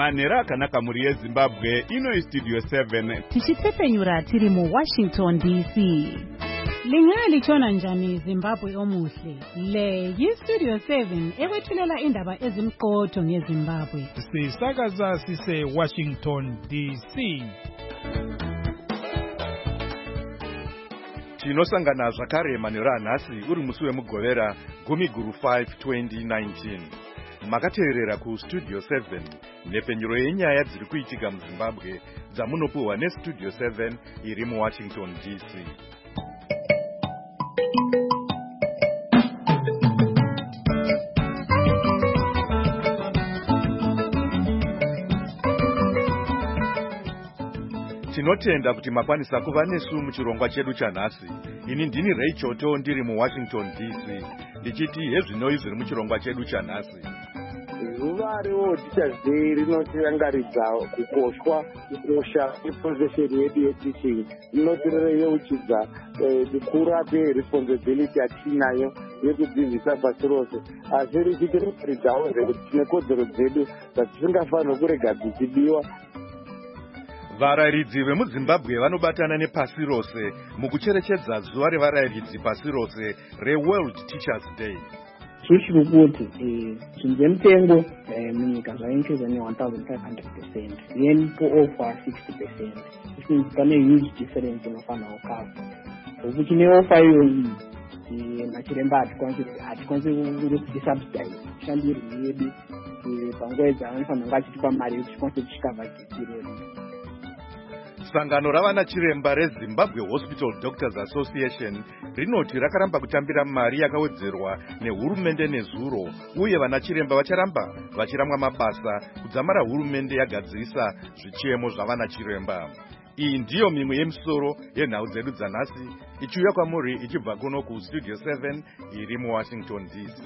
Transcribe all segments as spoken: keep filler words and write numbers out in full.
Manhero akanaka muri yeZimbabwe, ino iStudio seven. Tichipfepenyura tiri mu Washington D C. Lingalitshona njani Zimbabwe omuhle? Le yiStudio seven ekwethulela indaba ezimqotho ngeZimbabwe. Sisakaza sise Washington D C. Tinosangana zvakare manhero anhasi uri musi wemugovera gumi guru five twenty nineteen. Makateerera ku Studio seven nepenyuro yenyaya dziri kuitika muZimbabwe dzamunopuhwa neStudio seven iri muWashington D C. Tinotenda kuti makwanisa kuva nesu muchirongwa chedu chanhasi. Ini ndini Ray Choto ndiri muWashington D C. Ndichiti hezvinoi zviri muchirongwa chedu chanhasi. Zuva reWorld Day rinotirangaridza kukoshwa kukosha kweprofesheni yedu yeteaching. Rinotireyeuchidza kukura kweresponsibility yatinayo yekudzidzisa pasi rose. Asi richitirangaridzawo kuti tine kodzero dzedu dzatisingafaniri kurega dzichidiwa. Varayiridzi vemuZimbabwe vanobatana nepasi rose mukucherechedza zuva revarayiridzi pasi rose reWorld Teachers Day. Zvishiri kuti zvinhu mutengo munyika zvainkrisa ne one thousand five hundred percent, then kuoffer sixty percent. This means pane huge difference inofanira kukava. Kuti chine offer iyoyi machiremba hatikwanisi kusubsidize shandiri yedu panguva dzaanofanira kunge achitipa mari yekuti tikwanise kuchikava chirwere. Sangano ravana chiremba reZimbabwe Hospital Doctors Association rinoti rakaramba kutambira mari yakawedzerwa nehurumende nezuro, uye vana chiremba vacharamba vachiramwa mabasa kudzamara hurumende yagadzirisa zvichemo zvavana chiremba. Iyi ndiyo mimwe yemisoro yenhau dzedu dzanhasi, ichiuya kwamuri ichibva kuno ku Studio seven iri muWashington D C.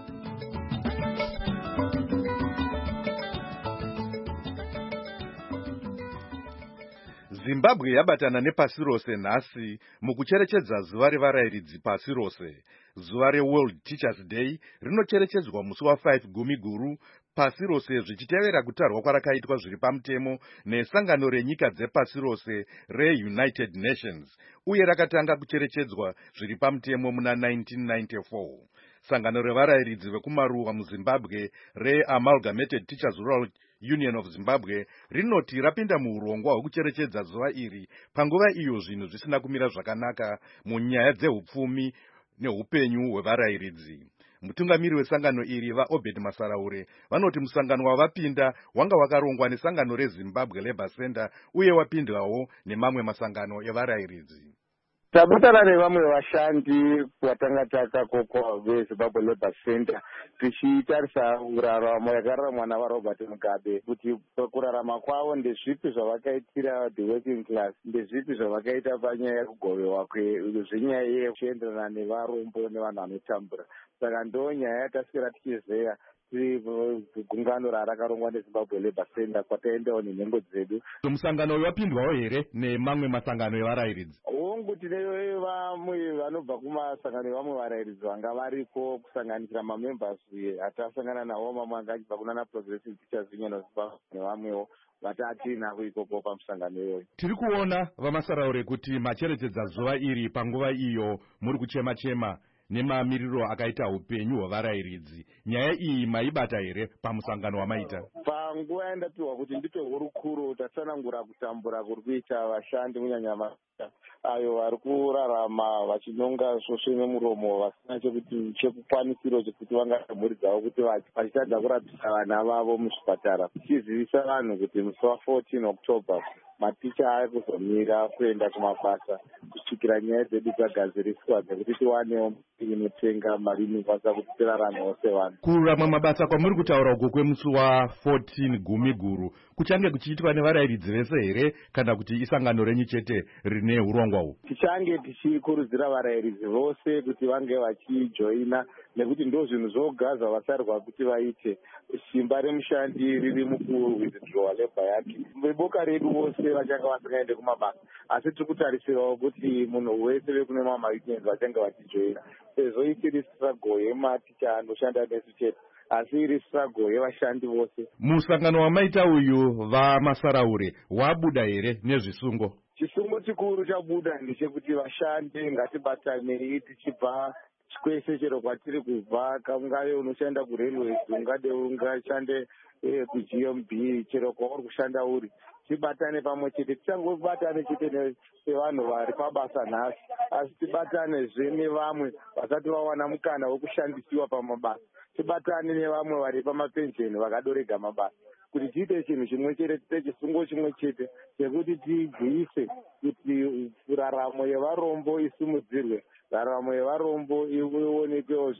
Zimbabwe yabatana nepasi rose nhasi mukucherechedza zuva revarayiridzi pasi rose. Zuva reWorld Teachers Day rinocherechedzwa musi wa five gumi guru pasi rose zvichitevera kutarwa kwarakaitwa zviri pamutemo nesangano renyika dzepasi rose reUnited Nations, uye rakatanga kucherechedzwa zviri pamutemo muna nineteen ninety-four. Sangano revarayiridzi vekumaruwa muZimbabwe reAmalgamated Teachers Rural Union of Zimbabwe rinoti rapinda muurongwa hwekucherechedza zuva iri panguva iyo zvinhu zvisina kumira zvakanaka munyaya dzehupfumi neupenyu hwevarayiridzi. Mutungamiri wesangano iri vaObed Masaraure vanoti musangano wavapinda wanga wakarongwa nesangano reZimbabwe Labour Center uye wapindwawo nemamwe masangano evarayiridzi. Tabatana nevamwe vashandi watanga takakokwa veZimbabwe Labour Center tichitarisa uraramo yakararamwa navaRobert Mugabe kuti kurarama kwavo ndezvipi zvavakaitira the working class, ndezvipi zvavakaita panyaya yekugovewa zvenyaya yekuenderana nevarombo nevanhu vanotambura. Saka ndo nyaya yataswera tichizeya gungano rakarongwa neZimbabwe Labour Center kwataendawo nenhengo dzedu. Musangano uyu wapindwawo here nemamwe masangano evarayiridzi? Honguti neyo vamwe vanobva kumasangano evamwe varayiridzi vanga variko kusanganisira mamembers atasangana nawo, mamwe anga achibva kunana Progressive Teachers Union of Zimbabwe nevamwewo vatatinavo ikoko pamusangano iyoyo. Tiri kuona vaMasaraure kuti macherechedza zuva iri panguva iyo muri kuchema chema nemamiriro akaita upenyu hwevarayiridzi. Nyaya iyi maibata here pamusangano wamaita? Panguva yandapiwa kuti nditorwe rukuru tatsanangura kutambura kuri kuita vashandi munyanya ayo vari kurarama vachinonga svosve nemuromo vasina chekuti chekukwanisiro chekuti vangaita mhuri dzavo kuti vachitadza kurapisa vana vavo muzvipatara. Tichizivisa vanhu kuti musi wa fourteen October maticha ari kuzomira kuenda kumabasa kusvikira nyaya dzedu dzagadziriswa dzekuti tiwanewo inotenga mari inokwanisa kuti tiraramewo sevanhu. Kuramwa mabasa kwamuri kutaura uko kwemusi wa fourteen gumi guru kuchange kuchiitwa nevarayiridzi vese here kana kuti isangano renyu chete rine urongwa uhu? Tichange tichikurudzira varayiridzi vose kuti vange vachijoina nekuti ndo zvinhu zvoga zvavasarirwa kuti vaite. Simba remushandi riri mukuwithdrawa labor yake. Veboka redu vose vachanga vasingaende kumabasa, asi tiri kutarisirawo kuti munhu wese vekune mamwe weekends vachange vachijoina. Sezvo isiri struggle yematicha anoshanda nesu chete, asi iri struggle yevashandi vose. Musangano wamaita uyu vaMasaraure wabuda here nezvisungo? Chisungo chikuru chabuda ndechekuti vashandi ngatibatanei tichibva kwese chero kwatiri kubva, ungave unoshanda kurailways, ungade ungashande kuG M B, chero kwauri kushanda uri, tibatane pamwe chete. Tisangobatane chete sevanhu vari pabasa nhasi, asi tibatanezve nevamwe vasati vawana mukana wekushandisiwa pamabasa. Tibatane nevamwe vari pamapensheni vakadorega mabasa, kuti tiite chinhu chimwe chete, tiite chisungo chimwe chete chekuti tigwinyise kuti raramo yevarombo isimudzirwe, raramo yevarombo ionekwewo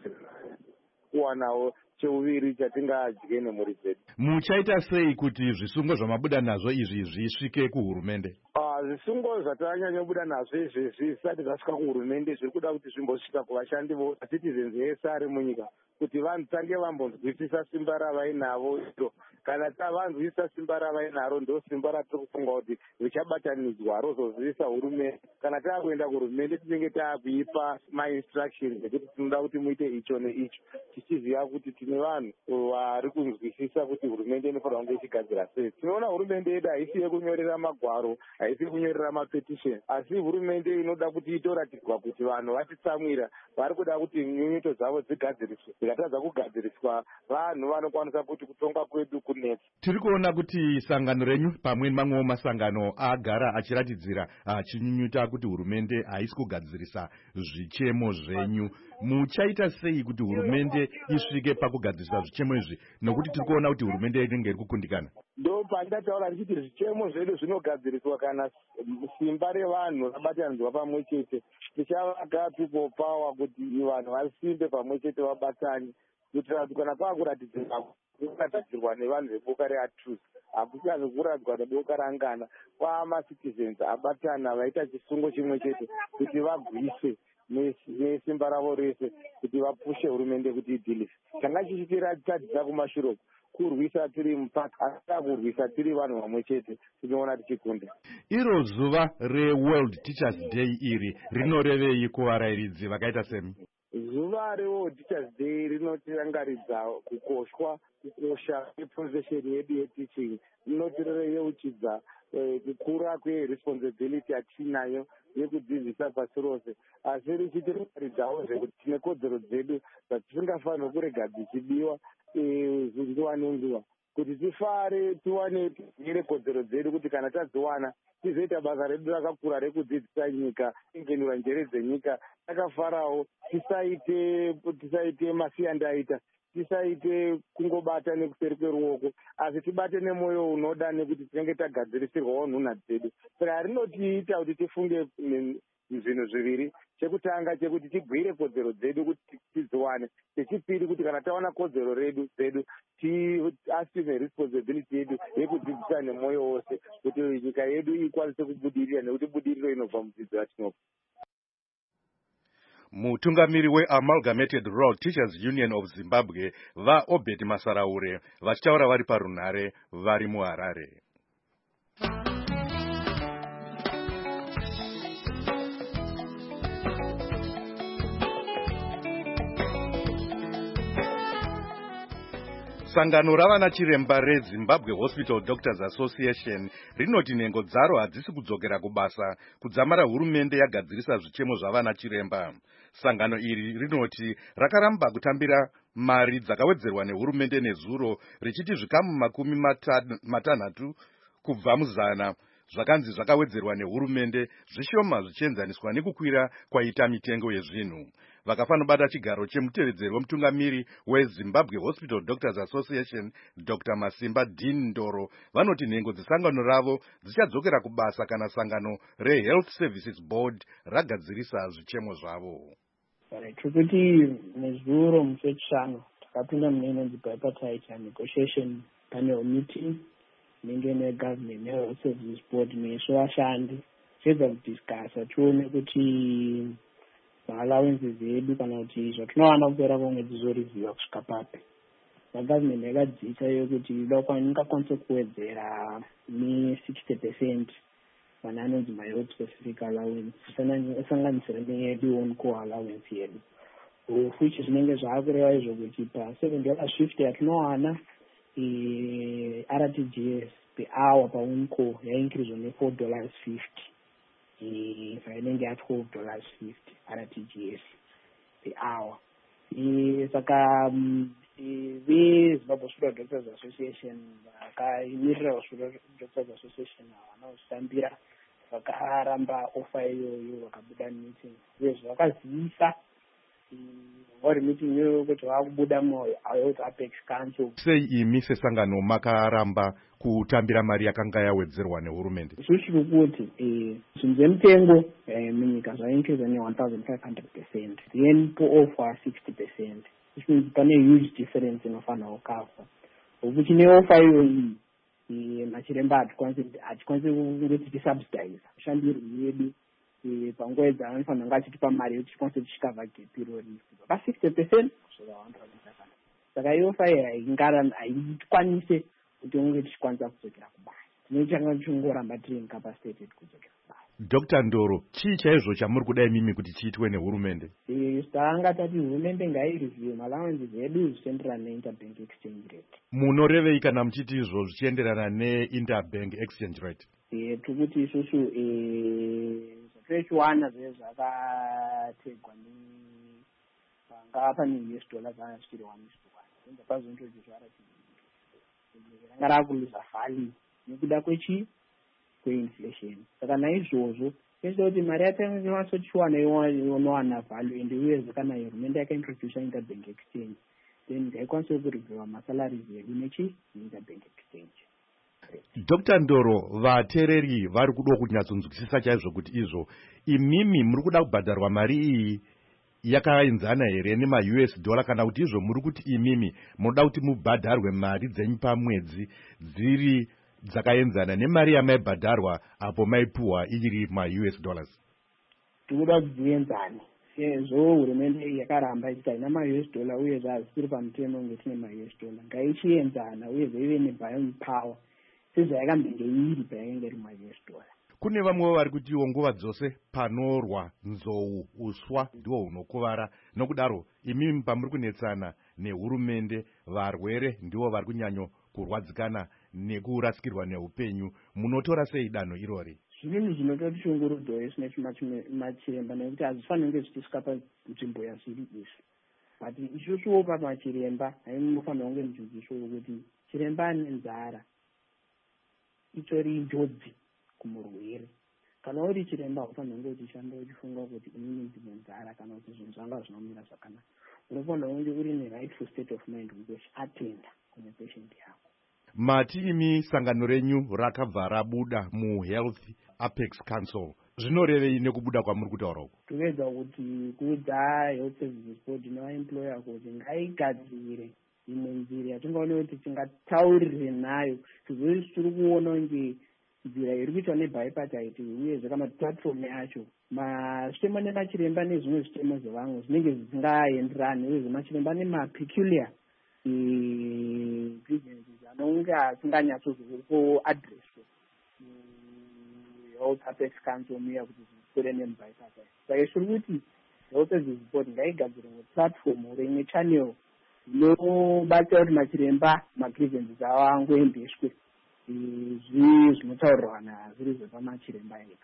kuwanawo cheuviri chatingadye nemhuri dzedu. Muchaita sei kuti zvisungo zvamabuda nazvo izvi zvisvike kuhurumende? Zvisungo zvatanyanyobuda nazvo izvi zvisati zvasvika kuhurumende zviri kuda kuti zvimbosvika kuvashandi vacitizens vese ari munyika, kuti vantange vambonzwisisa simba ravainavo iro. Kana tavanzwisisa simba ravainaro, ndo simba ratiri kufunga kuti richabatanidzwa rozozivisa hurumende. Kana taakuenda kuhurumende tinenge taakuipa mainstructions ekuti tinoda kuti muite icho neicho, tichiziva kuti tine vanhu vari kunzwisisa kuti hurumende inofanira kunge ichigadzira sei. Tinoona hurumende yedu haisi yekunyorera magwaro, haisi kunyorera mapetition, asi hurumende inoda kuti itoratidzwa kuti vanhu vatitsamwira, vari kuda kuti nyunyuto dzavo dzigadziriswe. Dzikatadza kugadziriswa, vanhu vanokwanisa kuti kutonga kwedu kunetsa. Tiri kuona kuti sangano renyu pamwe mamwewo masangano agara achiratidzira achinyunyuta kuti hurumende haisi kugadzirisa zvichemo zvenyu. Muchaita sei kuti hurumende isvike pakugadzirisa zvichemo izvi, nokuti tiri kuona kuti hurumende inenge iri kukundikana? Ndo pandataura ndichiti zvichemo zvedu zvinogadziriswa kana simba revanhu rabatanidzwa pamwe chete. Tichavaka people power kuti vanhu vasimbe pamwe chete, vabatane, kuitira kuti kana kwakuratidzirwa kuratidzirwa nevanhu veboka reAtruth, hakuchazi kuratidzwa neboka rangana, kwaamacitizens abatana vaita chisungo chimwe chete kuti vagwise nesimba ravo rese kuti vapushe hurumende kuti idhilise. Changa chichitiratidza kumashure kurwisa tiri mupaka, asi kurwisa tiri vanhu vamwe chete, tinoona tichikunda. Iro zuva reWorld Teachers Day iri rinorevei kuvarairidzi vakaita semi? Zuva reWorld Teachers Day rinotirangaridza kukoshwa kukosha kweprofesheni yedu yeteaching, rinotireyeuchidza kukura kweresponsibility yatinayo yekudzidzisa pasi rose, asi richitirangaridzawo zvekuti tine kodzero dzedu dzatisingafanirwi kurega dzichibiwa nguva nenguva, kuti tifare tiwane tizive kodzero dzedu, kuti kana tadziwana tizoita basa redu rakakura rekudzidzisa nyika, ingenura njere dzenyika takafarawo, tisaite tisaite masiyandaita, tisaite kungobata nekuseri kweruoko, asi tibate nemwoyo unoda, nekuti tinenge tagadzirisirwawo nhunha dzedu. Saka rinotiita kuti tifunge zvinhu zviviri. Chekutanga chekuti tigwire kodzero dzedu kuti tidziwane. Chechipiri kuti kana tawana kodzero redu dzedu tiassume responsibility yedu yekudzidzisa nemwoyo wose kuti nyika yedu ikwanise kubudirira, nekuti budiriro inobva mudzidzo yatinopa. Mutungamiri weAmalgamated Rural Teachers Union of Zimbabwe vaObert Masaraure vachitaura vari parunhare vari muHarare. Sangano ravana chiremba reZimbabwe Hospital Doctors Association rinoti nhengo dzaro hadzisi kudzokera kubasa kudzamara hurumende yagadzirisa zvichemo zvavana chiremba. Sangano iri rinoti rakaramba kutambira mari dzakawedzerwa nehurumende nezuro, richiti zvikamu makumi matanhatu kubva muzana zvakanzi zvakawedzerwa nehurumende, zvishoma zvichienzaniswa nekukwira kwaita mitengo yezvinhu. Vakafanobata chigaro chemutevedzeri wemutungamiri weZimbabwe Hospital Doctors Association Doctor Masimba Dean Ndoro vanoti nhengo dzesangano ravo dzichadzokera kubasa kana sangano reHealth Services Board ragadzirisa zvichemo zvavo. Tikuti nezuro musi wechishanu takapinda mune inonzi bipartite negotiation panel meeting inenge negovernment neHealth Services Board nesu vashandi, tiedza kudiscasa tione kuti allowances edu kana kuti zvatinowana kupera kwemwedzi zvoriziva kusvika papi. Magovernment yakadzisa yokuti ingakwanisa kuwedzera ne-sixty percent pane anonzi my health specific allowance, isanganisira neyedu on-call allowance yedu. fuchi zvinenge zvaakureva izvo kuti pa-seven dollars fifty yatinowana R T G S per hour paUNCO yaincrease ne-four dollars fifty inenge ya-twelve dollars fifty R T G S per hour. Saka veZimbabwe Hospital Doctors Association vakaimirira Hospital Doctors Association vanaozvitambira vakaramba ofa iyoyo vakabuda meeting uyezve vakazivisa vari meeting iyoyo kuti vakubuda muHealth Apex Council. Sei imi sesangano makaramba kutambira mari yakanga yawedzerwa nehurumende? Zvishiri kuti zvinhu zvemutengo munyika zvaincrease ne-one thousand five hundred percent then poofa sixty percent. Which means pane huge difference inofanira kukavha. Ukuthi neofa iyoyi machiremba hatikwanisi kunge tichisubsidize shandiro yedu panguva dzaanofanira kunge achitipa mari yekuti tikwanise tichikavha gap irori pa sixty percent kusvika one thousand five hundred. Saka iofa iyi haitikwanise kuti unge tichikwanisa kudzokera kubasa. Tinotanga tichingoramba tiri incapacitated kudzokera kubasa. Doctor Ndoro, chii chaizvo chamuri kuda imimi kuti chiitwe nehurumende? Tanga tati hurumende ngaireview malanguages edu zvichienderana ne-interbank exchange rate. Munorevei kana muchiti izvo zvichienderana ne-interbank exchange rate? Tikuti isusu zvatinochiwana zve zvakategwa panga pane U S dollar dzanga zvichiri one is to one. Enza pazonjojizva ranga rakuluza value nekuda kwechi kwe-inflation. Saka naizvozvo ese kuti mari yatinowanzochiwana inowana value ende uyezve kana hurumende yakaintroduce interbank exchange then ngaikwanise kurivhiwa masalaries edu nechi interbank exchange. Doctor Ndoro, vateereri vari kuda kunyatsonzwisisa chaizvo kuti izvo imimi muri kuda kubhadharwa mari iyi yakaenzana here nema-U S dollar kana kuti izvo muri kuti imimi munoda kuti mubhadharwe mari dzenyu pamwedzi dziri dzakaenzana nemari yamaibhadharwa apo maipuhwa ichiri ma-U S dollars? Tikuda kuti dzienzane sezvo hurumende yakaramba ichiti haina ma-U S dollar uyezve hazisiri pamutemo kunge tine ma-U S dollar ngaichienzana uyezve ive ne-buying power sezvayakambenge iri payakanga iri ma-U S dollar. Kune vamwewo vari kutiwo nguva dzose panorwa nzou uswa ndiwo hunokuvara, nokudaro imimi pamuri kunetsana nehurumende varwere ndiwo vari kunyanyo kurwadzikana nekurasikirwa neupenyu, munotora sei danho irori? Zvinhu zvinototi shungurudzo isina machiremba nekuti hazvifaniri kunge zvichisvika panzvimbo yazviri izvi. But isusuwo pamachiremba hainofanira kunge muchidzidziswa kuti chiremba ane nzara itori njodzi kumurwere. Kana uri chiremba haufanira kunge uchishanda uchifunga kuti inini ndine nzara kana kuti zvinhu zvanga zvinomira zvakanaka. Unofanira kunge uri ne-rightful state of mind kuti uchiatenda kune patient yako. Mati imi sangano renyu rakabva rabuda muHealth Apex Council, zvinorevei nekubuda kwamuri kutaura uku? Tinoedza kuti kuudza Health Services Board nevaemployer kuti ngaigadzire imwe nzira yatingaona kuti tingataurire nayo sezvo tiri kuona kunge nzira iri kuitwa nebipartite uyezve kana platform yacho zvitemo nemachiremba nezvimwe zvitemo zvevamwe zvinenge zvisingaenderani uyezve machiremba nemapeculiar grievances anonge asinganyatsozokuadresswa Health Apex Council muya kuti zvikore nemubipartite. Saka tiri kuti Health Services Board ngaigadzire platform rimwe channel inobatsira kuti machiremba magrievances avo angoendeswe zvi zvinotaurirwana zviri zvepamachiremba ega.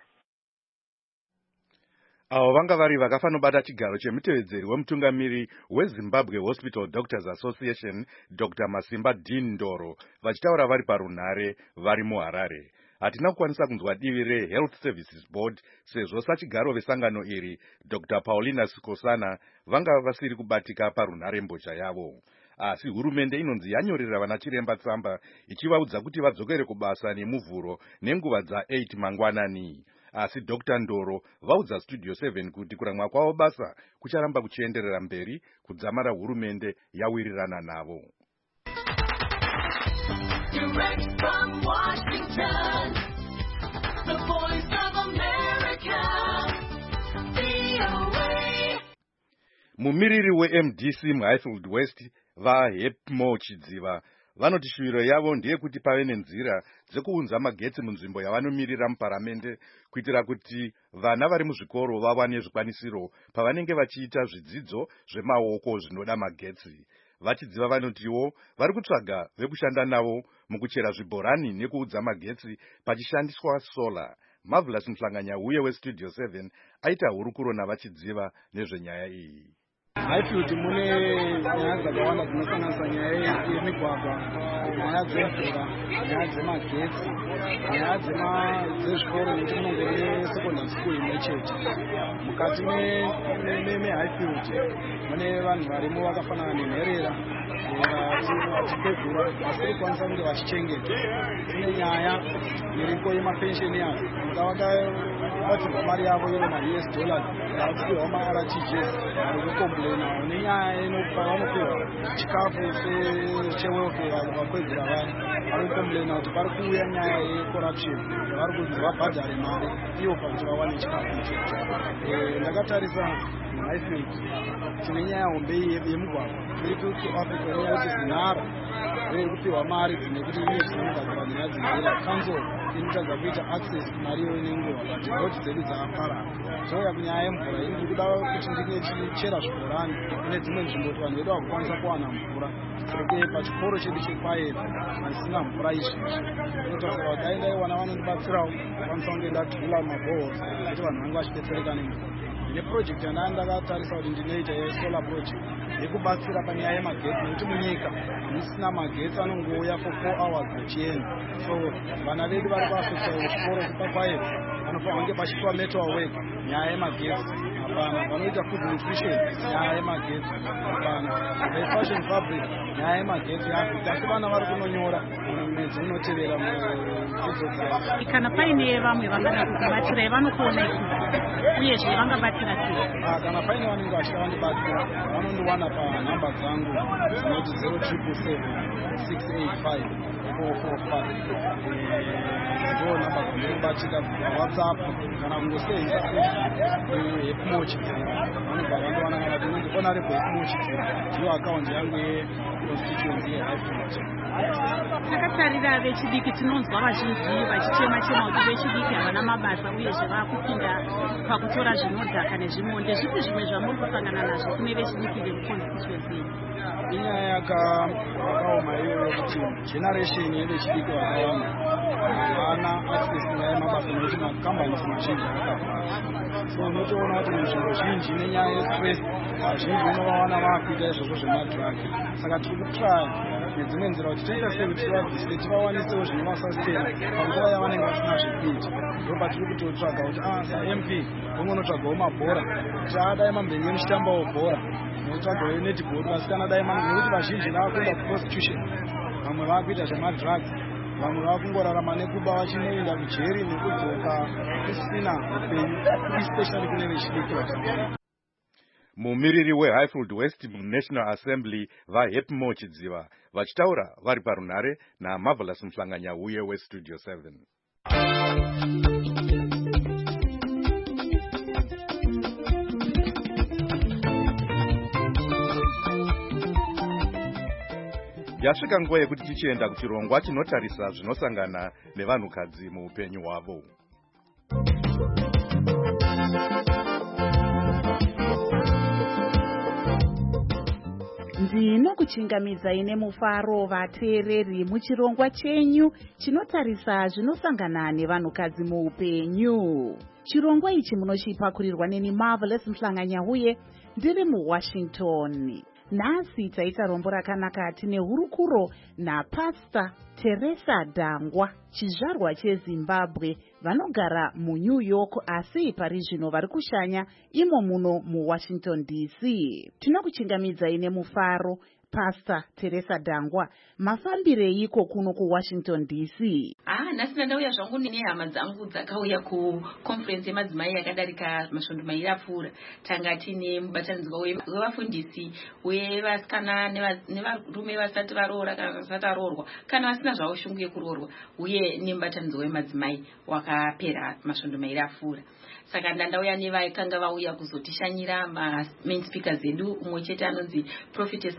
Avo vanga vari vakafanobata chigaro chemutevedzeri wemutungamiri weZimbabwe Hospital Doctors Association Doctor Masimba Dean Ndoro vachitaura vari parunhare vari muHarare. Hatina kukwanisa kunzwa divi reHealth Services Board sezvo sachigaro vesangano iri Doctor Paulina Sikosana vanga vasiri kubatika parunhare mbozha yavo. Asi hurumende inonzi yanyorera vanachiremba tsamba ichivaudza kuti vadzokere kubasa nemuvhuro nenguva dza-eight mangwanani. Asi Doctor Ndoro vaudza Studio seven kuti kuramwa kwavo basa kucharamba kuchienderera mberi kudzamara hurumende yawirirana navo. Direct from Washington, the Voice of America, V O A. Mumiriri we-M D C muHighfield West vaHepmo Chidziva Vanoti shuviro yavo ndeyekuti pave nenzira dzekuunza magetsi munzvimbo yavanomirira muparamende kuitira kuti vana vari muzvikoro vawane zvikwanisiro pavanenge vachiita zvidzidzo zvemaoko zvinoda magetsi. Vachidziva vanotiwo vari kutsvaga vekushanda navo mukuchera zvibhorani nekuudza magetsi pachishandiswa sola. Marvelous Mhlanganya uye weStudio seven aita hurukuro navachidziva nezvenyaya iyi. Highfield mune nyaya dzakawanda dzinosanganisa nyaya yemigwagwa, nyaya dzemvura, nyaya dzemagetsi, nyaya dzezvikoro nekuti munongori secondary school imwe chete. Mukati meHighfield mune vanhu varimo vakafanana nenherera vachipegura asi kukwanisa kunge vachichengeta. Tine nyaya iripo yemapensioners vakabatsirwa mari yavo iro ma-U S dollars vachipiwa ma-R T Gs vari kukomplena nenyaya inopavanopiwa chikafu chewelfare vakwedzera vaya vari kukomplena kuti pari kuuya nyaya yecorruption vari kunzi vabhadhare mari ivo pakuti vawane chikafu icho. Ndakatarisa Highfield tine nyaya hombe yemugwagwa iri kuafrica inokuti zinhara iri kupiwa mari nekuti ine dzinogadzira nyaya dzinhera council inotadza kuita access mari iyo inenguva but roti dzedu dzakaparara. Touya kunyaya yemvura iri kuda kuti ndinge chichera zvibhorani kune dzimwe nzvimbo kuti vanhu vedu vakukwanisa kuwana mvura seke pachikoro chedu chepaedza handisina mvura izvezvi. Inotaura kuti dai ndaiwana vanondibatsirawo kwanisa kunge ndadhula mabohos kuti vanhu vange vachidetsereka nemvura. Neproject yandanga ndakatarisa kuti ndinoita yesolar project yekubatsira panyaya yemagetsi nekuti munyika musina magetsi anongouya for four hours achienda. So vana vedu vari kuafekta kuchikoro chepapaedza vanofanira kunge pachiitwa metal work nyaya yemagetsi hapana. Vanoita food nutrition nyaya yemagetsi hapana. Fashion fabric nyaya yemagetsi yakuti asi vana vari kunonyora mwedzi unotevera mudzidzo dzavo. Kana paine vamwe vangada kubatsirai vanokuonai uyezve vangabatsira sei? Kana paine vanenge vachida vandibatsira vanondiwana panhamba dzangu dzinoti zero triple seven six eight five four four five. Ndo nhamba dzandinobatsira WhatsApp kana kungoseenza yekumochidzira vanobva vandiwana kana kuti unonzi honorable yekumochidzira ndiyo akaunti yangu yeconstituency yeHighfield. Takatarira vechidiki tinonzwa vazhinji vachichema chema kuti vechidiki havana mabasa uyezve vakupinda pakutora zvinodhaka nezvimonde. Zvipi zvimwe zvamuri kusangana nazvo kune vechidiki vemuconstituency? Inyaya yakaoma iyoyo kuti generation yevechidiki vakawanda havana access nyaya yemabasa nekuti makambani mazhinji akavhara. So unotoona kuti munzvimbo zhinji nenyaya yestress vazhinji unovawana vakuita izvozvo zvemadhiragi. Saka tiri kutraya nedzimwe nzira kuti toita sei kuti tivabvisire tivawanisewo zvinovasustain panguva yavanenge vasina zvekuita. Ndopa tiri kutotsvaga kuti saM P vamwe unotsvagawo mabhora kuti adai mambenyu emuchitambawo bhora notsvagawo netball vasikana dai nekuti vazhinji navakuenda kuprostitution, vamwe vakuita zvemadrugs, vamwe vakungorarama nekuba vachinoenda kujeri nekudzoka kusina upenyu especially kune vechidiki vachidiki. Mumiriri weHighfield West National Assembly vaHepmo Chidziva vachitaura vari parunhare naMarvelous Mhlanganya uye weStudio seven. Yasvika nguva yekuti tichienda kuchirongwa chinotarisa zvinosangana nevanhukadzi muupenyu hwavo. Ndinokuchingamidzai nemufaro vateereri muchirongwa chenyu chinotarisa zvinosangana nevanhukadzi muupenyu. Chirongwa ichi munochipakurirwa neni Marvelous Mhlanganya uye ndiri muWashington. Nhasi taita rombo rakanaka tine hurukuro naPastor Teresa Dangwa, chizvarwa cheZimbabwe, vanogara muNew York asi pari zvino vari kushanya imo muno muWashington D C. Tinokuchingamidzai nemufaro Pastor Teresa Dangwa, mafambireiko kuno kuWashington D C? Ah, nhasi ndauya zvangu nehama dzangu dzakauya kuconference yemadzimai yakadarika masvondo mairi apfuura. Tanga tine mubatanidzwa wevafundisi wevasikana nevarume vasati varoora kana vasati varoorwa kana vasina zvavo shungu yekuroorwa uye nemubatanidzwa wemadzimai wakapera masvondo mairi apfuura. Saka ndandauya nevakanga vauya kuzotishanyira ma main speakers edu, umwe chete anonzi Prophetess Masego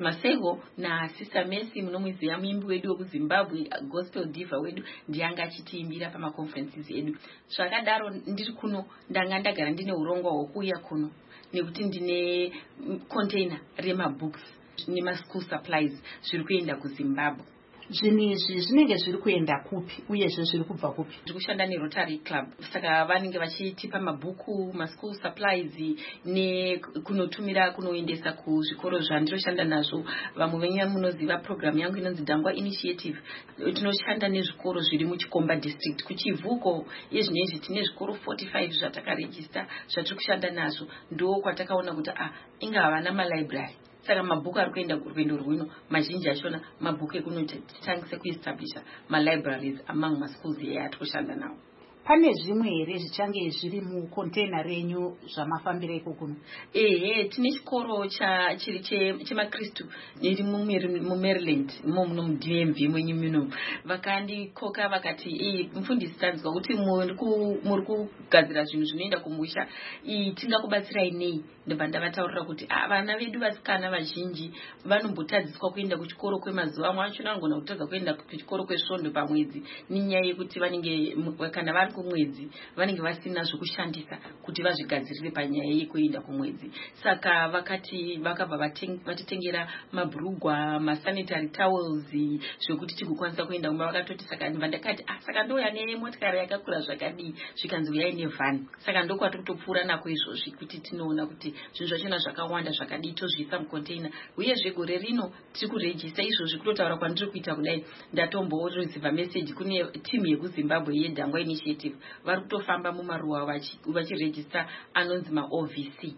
Congo naSister Mercy munomuziva muimbi wedu wekuZimbabwe, gospel diva wedu, ndiyanga achitiimbira pamaconferences edu. Zvakadaro ndiri kuno ndanga ndagara ndine urongwa hwokuuya kuno nekuti ndine container remabooks nemaschool supplies zviri kuenda kuZimbabwe. Zvinhu izvi zvinenge zviri kuenda kupi uyezve zviri kubva kupi? Ndiri kushanda neRotary Club, saka vanenge vachitipa mabhuku, maschool supplies nekunotumira kunoendesa kuzvikoro zvandiroshanda nazvo. Vamwe venyu munoziva program yangu inonzi Dangwa Initiative. Tinoshanda nezvikoro zviri muChikomba district. Kuchivuko yezvinezvi tine zvikoro forty-five zvatakarejista zvatiri kushanda nazvo. Ndo kwatakaona kuti ah ingava namalibrary. Saka mabhuku ari kuenda kurwendo rwino mazhinji achona mabhuku ekunotitangisa kuestablisha malibraries among maschools eyatiri kushanda nawo. Pane zvimwe here zvichange zviri mucontainer renyu zvamafambira iko kuno? Ehe, tine chikoro chiri chemakristu iri muMaryland imo muno muD M V mwenyu muno. Vakandikoka vakati eh mufundisi tanzwa kuti muri kugadzira zvinhu zvinoenda kumusha, tingakubatsirai nei? Ndobva ndavataurira kuti ah vana vedu vasikana vazhinji vanombotadziswa kuenda kuchikoro kwemazuva amwe acho vanogona kutadza kuenda kuchikoro kwesvondo pamwedzi nenyaya yekuti vanenge kana vari kumwedzi vanenge vasina zvokushandisa kuti vazvigadzirire panyaya yekuenda kumwedzi. Saka vakati vakabva vatitengera mabhurugwa, masanitary towels zvokuti tigokwanisa kuenda kumba. Vakatoti saka ndibva ndakati ah saka ndouya nemotikari yakakura zvakadii, zvikanzi uyai nevhani. Saka ndokwati kutopfuura nako izvozvi kuti tinoona kuti zvinhu zvachona zvakawanda zvakadii tozviisa mucontainer. Uyezve gore rino tiri kurejista izvozvi kutotaura kwandiri kuita kudai ndatomboresiva message kune timu yekuZimbabwe yeDangwa Initiative vari kutofamba mumaruwa vachirejista anonzi maO V C,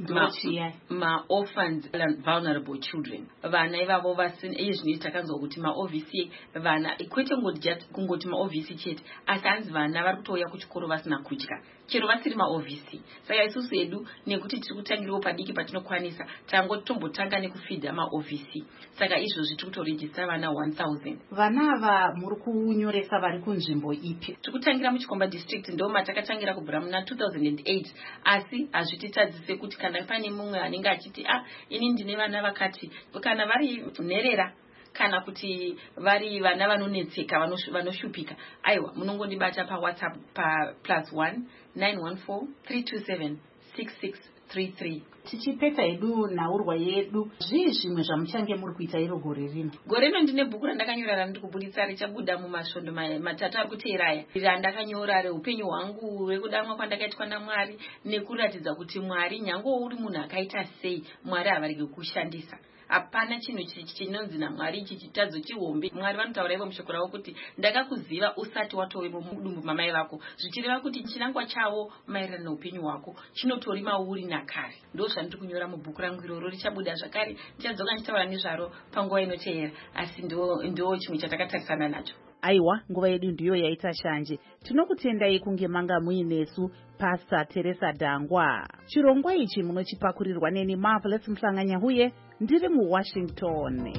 ma-orphans and vulnerable children. Vana ivavo vasina izvini takanzwa kuti maO V C vana kwete kungoti maO V C chete asi hanzi vana vari kutouya kuchikoro vasina kudya chero vasiri maO V C. Saka isusu edu nekuti tiri kutangirawo padiki patinokwanisa tangotombotanga nekufidha maO V C. Saka izvozvi tiri kutorejista vana one thousand. Vana ava muri kunyoresa vari kunzvimbo ipi? Tiri kutangira muChikomba district ndo matakatangira kubvira muna two thousand eight asi hazvititadzise kuti kana pane mumwe anenge achiti ah ini ndine vana vakati, kana vari nherera kana kuti vari vana vanonetseka vanoshupika, aiwa munongondibata paWhatsApp pa plus one nine one four three two seven six six three three. Tichipeta hedu naurwa yedu, zvii zvimwe zvamuchange muri kuita iro gore rino? Gore rino ndine bhuku randakanyora randiri kubuditsa richabuda mumasvondo matatu ari kuteeraya, randakanyora reupenyu hwangu, rekudamwa kwandakaitwa naMwari nekuratidza kuti Mwari nyange uri munhu akaita sei Mwari havarege kushandisa. Hapana chinhu chinonzi naMwari ichi chitadzo chihombe. Mwari vanotaura ivo mushoko ravo kuti ndakakuziva usati watova mudumbu mamai vako, zvichireva kuti chinangwa chavo maererano neupenyu hwako chinotori mauri nakare. Ndo zvandiri kunyora mubhuku rangu iroro, richabuda zvakare ndichadzoka ndichitaura nezvaro panguva inoteera, asi ndo chimwe chatakatarisana nacho. Aiwa, nguva yedu ndiyo yaita shanje. Tinokutendai kunge manga muinesu Pastor Teresa Dangwa. Chirongwa ichi munochipakurirwa neni Marvelous Mhlanganyahuye, ndiri muWashington.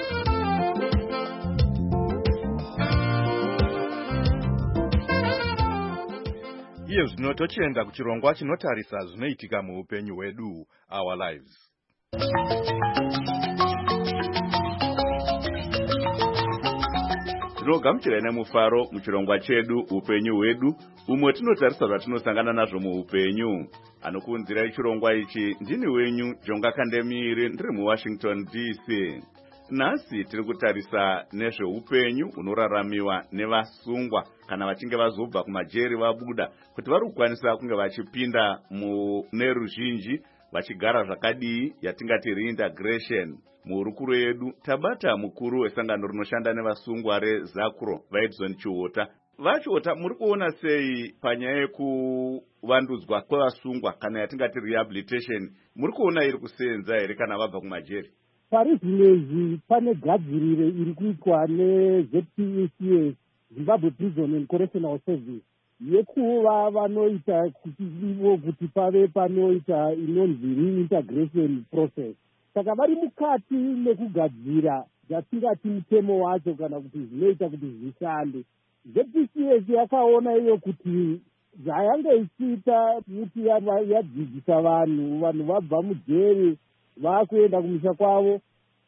Iye zvino tochienda kuchirongwa chinotarisa zvinoitika muupenyu hwedu, Our Lives. Tinogamuchirai nemufaro muchirongwa chedu upenyu hwedu, umwe tinotarisa zvatinosangana nazvo muupenyu. Anokuunzirai chirongwa ichi ndini wenyu Jonga Kandemiri, ndiri muWashington D C. Nhasi tiri kutarisa nezveupenyu hunoraramiwa nevasungwa kana vachinge vazobva kumajeri vabuda, kuti vari kukwanisa kunge vachipinda mune ruzhinji vachigara zvakadii, yatingati reintegration. Muhurukuro yedu tabata mukuru wesangano rinoshanda nevasungwa reZakuro, Vaedzon Chiota. Vachiota, muri kuona sei panyaya yekuvandudzwa kwevasungwa kana yatingati rehabilitation, muri kuona iri kusenza here kana vabva kumajeri? Pari zvinezvi pane gadziriro iri kuitwa neZ P E C S, Zimbabwe Prison and Correctional Service, yekuva vanoita kuti ivo kuti pave panoita inonzi reintegration process. Saka vari mukati nekugadzira zvatingati mutemo wacho kana kuti zvinoita kuti zvishande. Z P C S yakaona iyo kuti zvayanga ichiita kuti yadzidzisa vanhu, vanhu vabva mujeri vakuenda kumisha kwavo,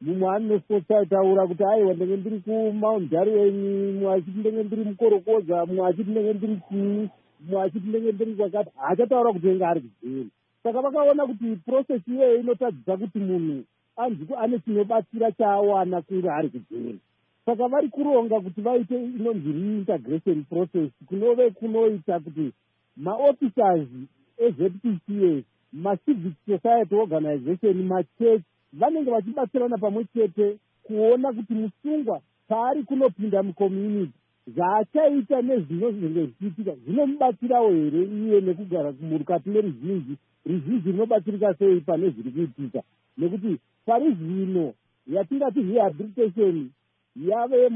mumwe anosotaura kuti aiwa ndenge ndiri kumount darwen, mumwe achiti ndenge ndiri mukorokoza, mumwe achiti ndenge ndiri kii, mumwe achiti ndenge ndiri kwakati, haachataura kuti enge ari kujeri. Saka vakaona kuti process iyoyo inotadzisa kuti munhu anzi ane chinobatsira chaawana kunge ari kujeri. Saka vari kuronga kuti vaite inonzi reintegration process kunove kunoita kuti maofficers eZ P C A, macivic society organization, machechi vanenge vachibatsirana pamwe chete kuona kuti musungwa paari kunopinda mucommunity zvaachaita nezvinozenge zvichiitika zvinomubatsirawo here iye nekugara mukati meruzhinji, ruzhinji runobatsirika sei pane zviri kuitika. Nekuti pari zvino yatingati rehabilitation yavemo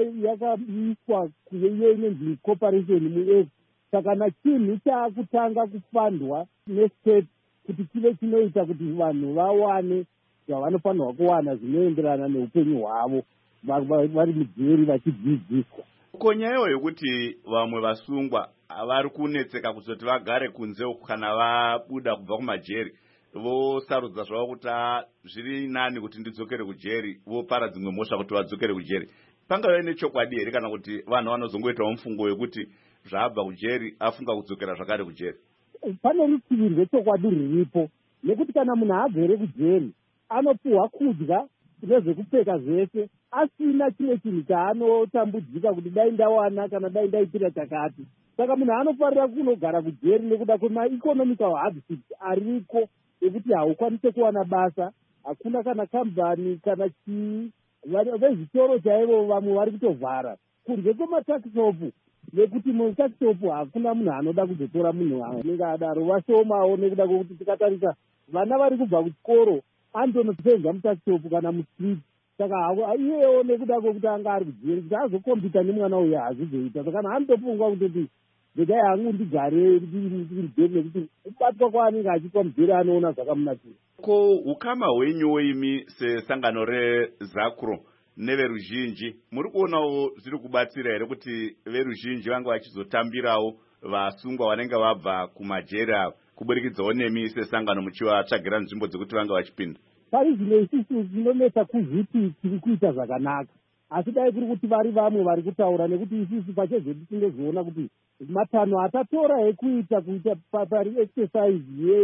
yakaiswa kuiyo inonzi cooperation muact. Saka nachinhu chaakutanga kufandwa nestate kuti chive chinoita kuti vanhu vawane zvavanofanirwa kuwana zvinoenderana neupenyu hwavo vari mujeri vachidzidziswa. Ko nyaya yokuti vamwe vasungwa vari kunetseka kuzoti vagare kunze uku kana vabuda kubva kumajeri vosarudza zvavo kuti zviri nani kuti ndidzokere kujeri, vopara dzimwe mhosva kuti vadzokere kujeri, pangave nechokwadi here kana kuti vanhu vanozongoitawo mufungo wekuti zvaabva kujeri afunga kudzokera zvakare kujeri? Pane rutivi rwechokwadi riripo, nekuti kana munhu agere kujeri anopuhwa kudya nezvekupfeka zvese asina chimwe chinhu chaanotambudzika kuti dai ndawana kana dai ndaitira chakati. Saka munhu anofarira kunogara kujeri nekuda kwemaeconomical hardship ariko ekuti haukwanise kuwana basa, hakuna kana kambani kana chii, vezvitoro chaivo vamwe vari kutovhara kunze kwematakishopu, nekuti mutakishopu hakuna munhu anoda kuzotora munhu anenge adaro, vashomawo nekuda kwekuti tikatarisa vana vari kubva kuchikoro andonosenza mutakishopu kana mustreet. Saka iyewo nekuda kwekuti anga ari kujeri kuti azokombita nemwana uyo hazvizoita. Saka kana anotopungwa kutoti ndedai hangu ndigare ndiri nekuti kubatwa kwaanenge achiitwa mujeri anoona zvakamunakira. Ko ukama hwenyu imi sesangano reZACRO neveruzhinji muri kuonawo zviri kubatsira here kuti veruzhinji vange vachizotambirawo vasungwa vanenge vabva kumajeri avo kuburikidzawo nemi sesangano muchivatsvagira nzvimbo dzekuti vange vachipinda? Pari zvino isusu zvinonetsa kuzviti tiri kuita zvakanaka, asi dai kuri kuti vari vamwe vari kutaura, nekuti isusu pachezedu tinozviona kuti matanho atatora ekuita kuita pari exercise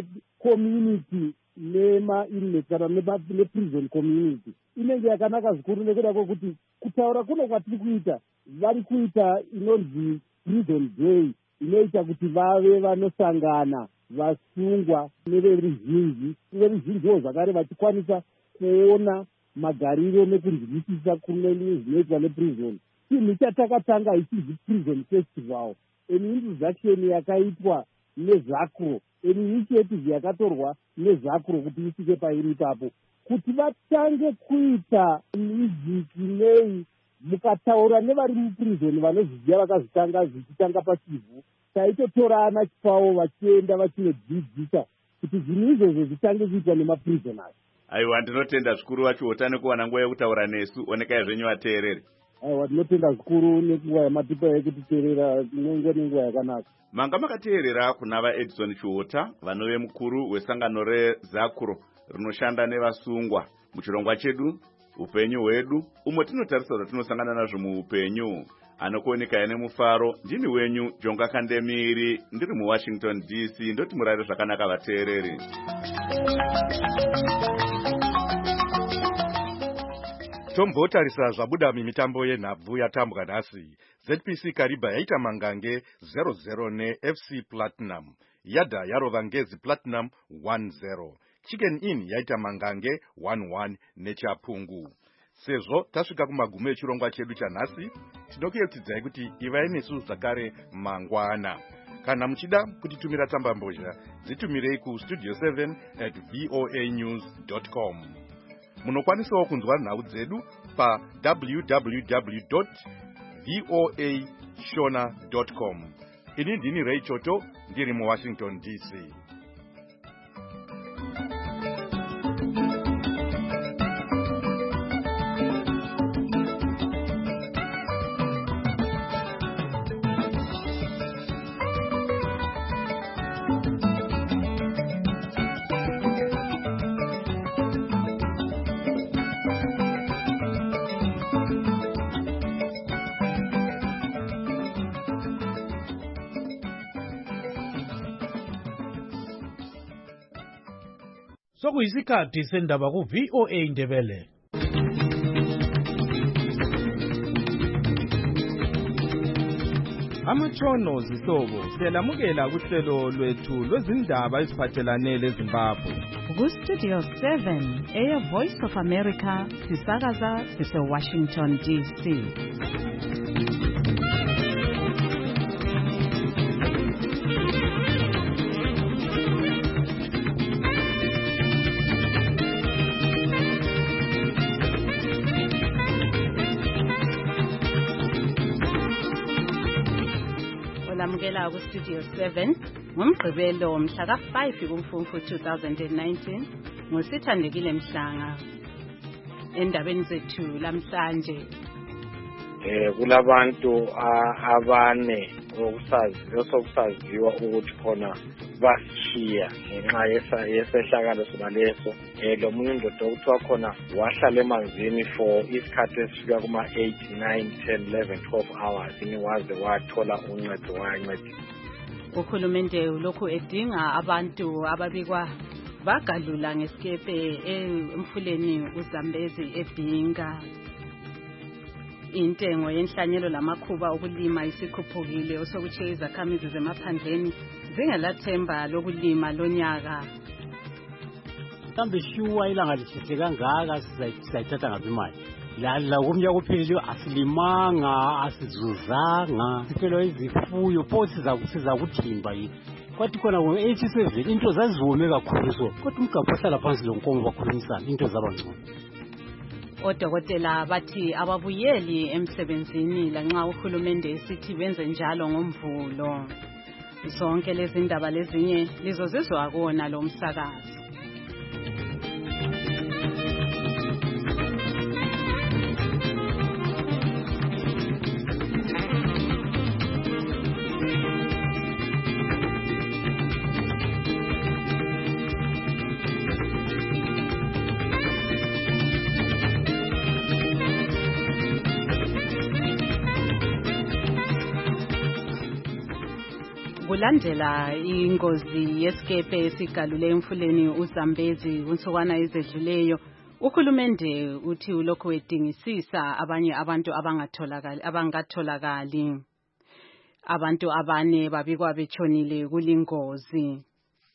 yecommunity nema-inmate kana neprison community inenge yakanaka zvikuru, nekuda kwekuti kutaura kuno kwatiri kuita vari kuita inonzi prison day inoita kuti vave vanosangana vasungwa neveruzhinji, veruzhinjiwo zvakare vachikwanisa kuona magariro nekunzwisisa kune zvinoitwa neprison. Chinhu chatakatanga ichizi prison festival, an introduction yakaitwa neZACRO, an initiative yakatorwa neZACRO kuti isike pairi ipapo, kuti vatange kuita music nei mukataura nevari muprison vanozviziva vakazvitanga zvichitanga pachivhu, taitotorana chipawo vachienda vachinodzidzisa kuti zvinhu izvozvo zvitange kuitwa nemaprisoners. Aiwa, ndinotenda zvikuru vachiota nekuwana nguva yekutaura nesu. Onekai zvenyu vateereri. Aiwa, tinotenda zvikuru nenguva yamatipa yekutiteerera nenguva nenguva yakanaka. Manga makateerera kuna vaEdison Chiota, vanove mukuru wesangano reZACRO rinoshanda nevasungwa muchirongwa chedu upenyu hwedu, umo tinotarisa kuti tinosangana nazvo muupenyu. Anokuoneka nemufaro, ndini wenyu Jonga Kandemiri, ndiri muWashington D C. Ndoti murare zvakanaka vateereri. Tombotarisa zvabuda mimitambo yenhabvu yatambwa nhasi. Z P C Kariba yaita mangange zero zero neF C Platinum. Yadha yarova Ngezi Platinum one zero. Chicken Inn yaita mangange one one neChapungu. Sezvo tasvika kumagumo echirongwa chedu chanhasi, tinokuyeuchidzai kuti ivai nesu zvakare mangwana. Kana muchida kutitumira tambambozha, dzitumirei ku studio seven at voa news dot com. Munokwanisawo kunzwa nhau dzedu pa w w w dot voa shona dot com. Ini ndini Ray Choto, ndiri muWashington D C. sokuyisikhathi sendaba ku-V O A Ndebele. Amatshono zihlobo siyalamukela kuhlelo lwethu lwezindaba eziphathelane leZimbabwe. Ku-Studio seven, Air Voice of America, sisakaza sise-Washington D C. Olamukela ku-Studio seven, ngomgqibelo mhla ka five kuMfumfu two thousand nineteen, ngosithandekile Mhlanga. Endabeni zethu lamhlanje, eh kulabantu abane okusazi osokusaziwa ukuthi khona bashiya ngenxa yesehlakalo sobaleso. eh lo muntu indoda okuthiwa khona wahlala emanzini for isikhathi esifika kuma eight nine ten eleven twelve hours ini waze wathola uncedo wancedisa. Uhulumende lokhu edinga abantu ababikwa bagalula ngesikepe emfuleni uZambezi eBhinga. Intengo yenhlanyelo lamakhuba okulima isikhuphukile osokuthi izakhamizi zemaphandleni zingelathemba lokulima lonyaka. Mhlambe shuwa ilanga lishise kangaka sizayithatha ngabe imali. La la kumnyaka ophelileyo asilimanga asizuzanga sifelo izifuyo pho siza kuthimba yini. Kwathi khona ngo-eighty-seven into zaziwome kakhulu so kodwa umgabho ohlala phansi lo nkomo bakhulumisana into zabangcono. Odokotela bathi ababuyeli emsebenzini lanxa uhulumende esithi benze njalo ngomvulo. Zonke lezi ndaba lezinye lizozizwa kona lo msakazi. Kulandela ingozi yesikepe esigalule emfuleni uZambezi kunsukwana ezedluleyo, uhulumende uthi ulokhu wedingisisa abanye abantu abangatholakali abangatholakali. Abantu abane babikwa betshonile kulingozi.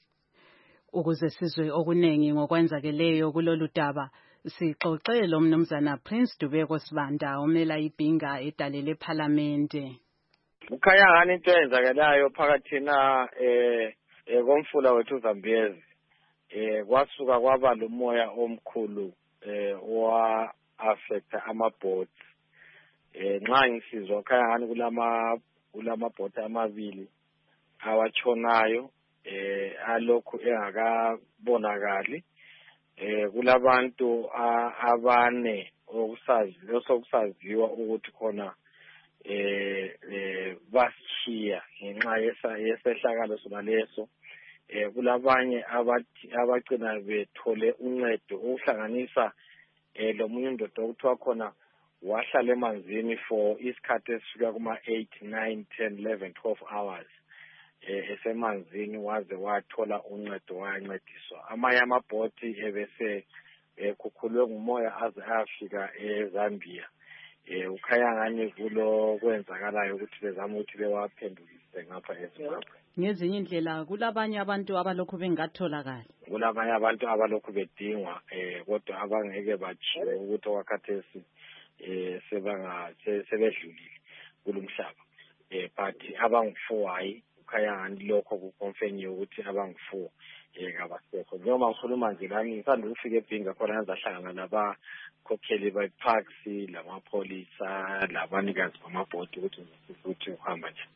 Ukuze sizwe okunengi ngokwenzakeleyo kulolu daba, sixoxe lo mnumzana Prince Dubeko Sibanda omela iBhinga edalele eParliamente. Ukhanya ngani into eyenzakalayo phakathi na eh komfula wethu uZambezi eh kwasuka kwaba lomoya omkhulu eh wa affect amabhoti. eh nxa ngisizwa ukhanya ngani kulama kulama bhoti amabili awatshonayo eh alokhu engakabonakali. eh kulabantu abane okusazi osokusaziwa ukuthi khona eh eh bashiya ngenxa yesehlakalo sobaleso. eh kulabanye abathi abagcina bethole uncedo ukuhlanganisa eh lo muntu indoda okuthiwa khona wahlala emanzini for isikhathi esifika kuma eight nine ten eleven twelve hours eh esemanzini waze wathola uncedo wancediswa. Amanye amabhoti ebese ekhukhulwe ngumoya aze ayafika eZambia. eh ukhaya ngani kulo kwenzakalayo ukuthi bezama ukuthi bewaphendulise ngapha eZimbabwe. Ngezinye indlela kulabanye abantu abalokhu bengatholakala. Kulabanye abantu abalokhu bedingwa eh kodwa abangeke bachiwe ukuthi wakhathesi eh sebanga sebedlulile kulomhlaba. eh but abangu-four hayi ukhaya ngani lokho kuconfirm ukuthi abangu-four eh kabasekho. Noma ngikhuluma nje lami ngisanda ukufika eBhinga khona ngizahlangana naba khokheli bayiphaxi lamapholisa labanikazi bamabhodi ukuthi ukuthi uhamba nje.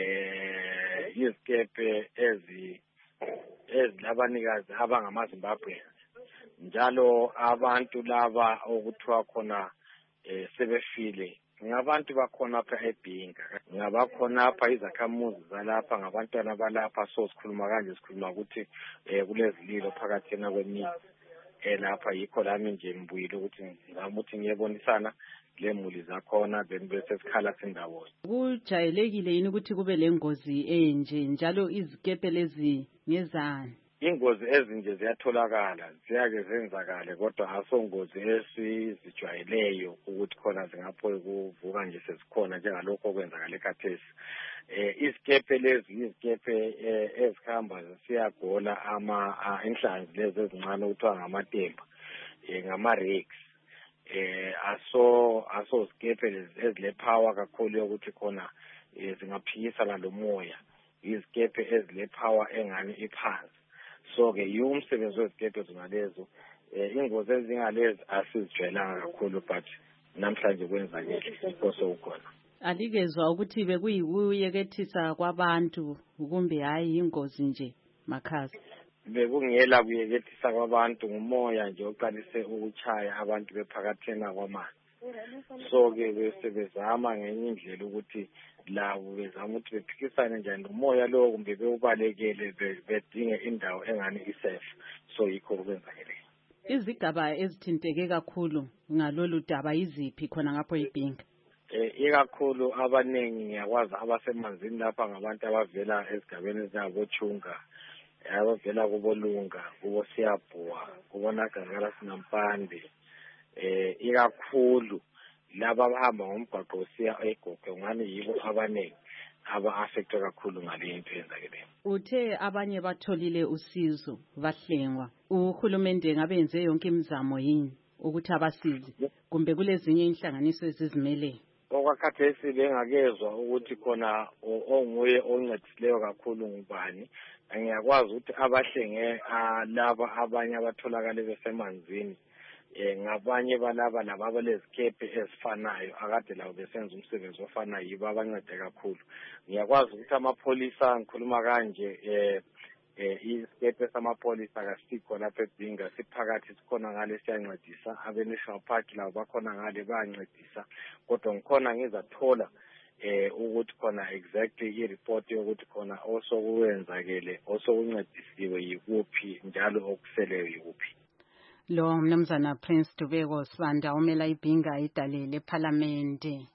eh izikepe ezi ezilabanikazi abangamaZimbabwe njalo abantu laba okuthiwa khona eh sebefile ngabantu bakhona apha eBhinga, ngabakhona apha izakhamuzi zalapha, ngabantwana balapha. So sikhuluma kanje, sikhuluma ukuthi eh kulezililo phakathi na kwemizi elapha. Yikho lami nje mbuyile ukuthi ngizama ukuthi ngiyebonisana lemuli zakhona then bese sikhala sindawonye. Kujayelekile yini ukuthi kube lengozi enje njalo izikepe lezi ngezani? ingozi ezinje ziyatholakala ziyake zenzakale kodwa asongozi esizijwayeleyo ukuthi khona zingaphoyi kuvuka nje sezikhona njengalokho okwenzakala ekhathesi. Eh isikepe lezi izikepe ezikhamba zisiyagola ama inhlanzi lezi ezincane ukuthiwa ngamatemba eh ngama-rigs. Eh aso aso sikepe lezi ezile power kakhulu yokuthi khona zingaphikisa lo moya, izikepe ezile power engani iphansi. So ke yumsebenzi wezikepe zingalezo eh ingozi ezingalezi asizijwayelanga kakhulu but namhlanje kwenzakele inkoso ukhona. Alikezwa ukuthi bekuyikuyekethisa kwabantu kumbe hayi ingozi nje Makhasi? Bekungela kuyekethisa kwabantu ngumoya nje oqalise ukuchaya abantu bephakathena kwamanzi. So ke besebezama ngenye indlela ukuthi labo bezama ukuthi bephikisane njani nomoya lo kumbe bewubalekele bedinge indawo engani isafe. So yikho kwenzakele. Izigaba ezithinteke kakhulu ngalolu daba iziphi khona ngapho iBhinga? Eh ikakhulu abanengi ngiyakwazi abasemanzini lapha ngabantu abavela esigabeni ezinabo Chunga, abavela kubolunga, kubo Siyabhuwa, kubonakala sinampande. Eh ikakhulu laba abahamba ngomgwaqo usiya eGogo ngani yibo abanengi aba affected kakhulu ngale into yenzakeleyo. Uthe abanye batholile usizo bahlengwa. Uhulumende ngabe yenze yonke imizamo yini ukuthi abasize kumbe kulezinye inhlanganiso ezizimele? Okwakhathesi bengakezwa ukuthi khona onguye oncedisileyo kakhulu ngubani. Ngiyakwazi ukuthi abahlenge laba abanye abatholakala besemanzini eh ngabanye balaba laba abalezikepe ezifanayo akade labo besenza umsebenzi ofanayo yibo abancede kakhulu. Ngiyakwazi ukuthi amapholisa ngikhuluma kanje eh eh isikepe samapolisa kasikho lapha eBhinga siphakathi sikhona ngale siyancedisa abeNational Park labo bakhona ngale bayancedisa kodwa ngikhona ngizathola eh ukuthi khona exactly i-report yokuthi khona osokuwenzakele osokuncedisiwe yikuphi njalo okuseleyo yikuphi. Lo mnumzana Prince Dubeko Sibanda umela iBhinga idalele eParliament.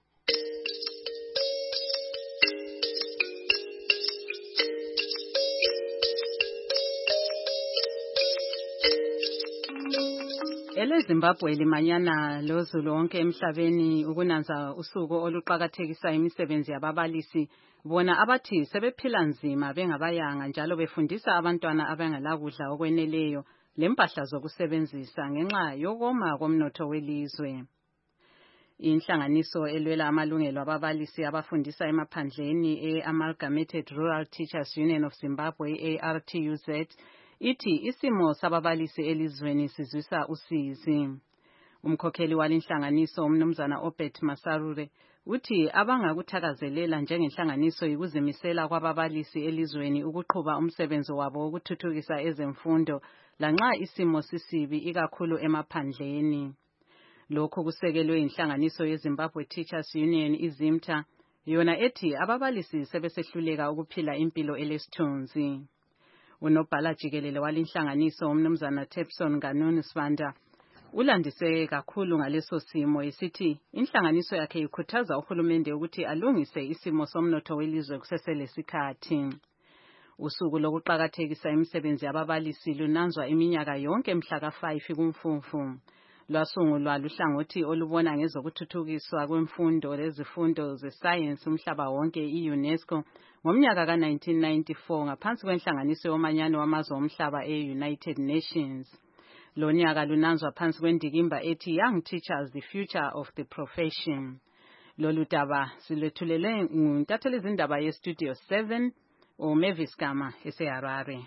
Ele Zimbabwe limanyana lozulu wonke emhlabeni ukunanza usuku oluqhakathekisa imisebenzi yababalisi bona abathi sebephila nzima bengabayanga njalo befundisa abantwana abangalakudla okweneleyo lempahla zokusebenzisa ngenxa yokoma komnotho welizwe. Inhlanganiso elwela amalungelo ababalisi abafundisa emaphandleni e-Amalgamated Rural Teachers Union of Zimbabwe A R T U Z ithi isimo sababalisi elizweni sizwisa usizi. Umkhokheli walinhlanganiso umnumzana Obert Masarure uthi abangakuthakazelela njengenhlanganiso ikuzimisela kwababalisi elizweni ukuqhuba umsebenzi wabo ukuthuthukisa ezemfundo lanxa isimo sisibi ikakhulu emaphandleni. Lokho kusekelwe inhlanganiso yeZimbabwe Teachers Union izimta yona ethi ababalisi sebesehluleka ukuphila impilo elesithunzi. Unobhala jikelele walinhlanganiso umnumzana Tepson Ganoni Sibanda ulandise kakhulu ngaleso simo esithi inhlanganiso yakhe ikhuthaza uhulumende ukuthi alungise isimo somnotho welizwe kuseselesikhathi. Usuku lokuqhakathekisa imisebenzi yababalisi lunanzwa iminyaka yonke mhla ka five kuMfumfu. Lwasungulwa luhlangothi olubona ngezokuthuthukiswa kwemfundo lezifundo zeScience umhlaba wonke i-UNESCO ngomnyaka ka nineteen ninety-four ngaphansi kwenhlanganiso yomanyano wamazwe omhlaba e-United Nations. Lonyaka lunanzwa phansi kwendikimba ethi Young Teachers, the Future of the Profession. Lolu daba silethulele nguntatheli izindaba ye-Studio seven uMavis Gama eseHarare.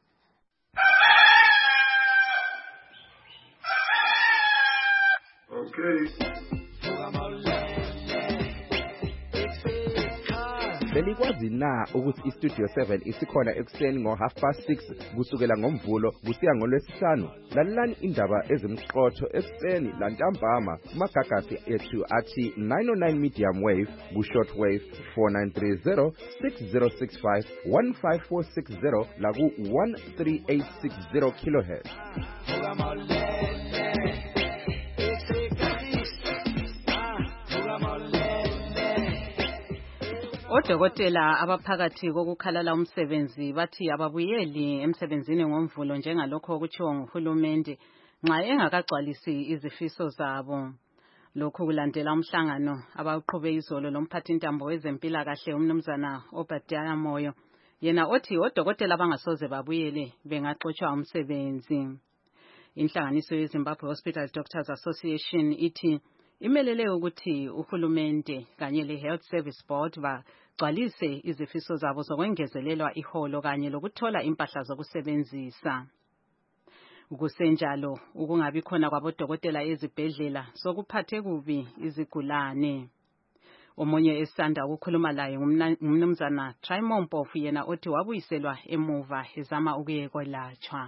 Okay. Belikwazi na ukuthi iStudio seven isikhona ekuseni ngo half past six kusukela ngomvulo kusiya ngolwesihlanu. Lalelani indaba ezimqotho ekuseni lantambama kumagagasi ethu athi nine oh nine medium wave ku short wave four nine three zero six zero six five one five four six zero la ku one three eight six zero kilohertz. Odokotela abaphakathi kokukhalala umsebenzi bathi ababuyeli emsebenzini ngomvulo njengalokho okutshiwo nguhulumende nxa engakagcwalisi izifiso zabo. Lokhu kulandela umhlangano abawuqhube izolo lomphathintambo wezempilakahle umnumzana Obadiah Moyo. Yena othi odokotela abangasoze babuyele bengaxotshwa umsebenzi. Inhlanganiso yeZimbabwe Hospital Doctors Association ithi imelele ukuthi uhulumende kanye le-Health Service Board bagcwalise izifiso zabo zokwengezelelwa iholo kanye lokuthola impahla zokusebenzisa. Kusenjalo ukungabi khona kwabodokotela ezibhedlela sokuphathe kubi izigulane. Omunye esanda ukukhuluma laye ngumnumzana Trimon Mpofu yena othi wabuyiselwa emuva ezama ukuyekwelatshwa.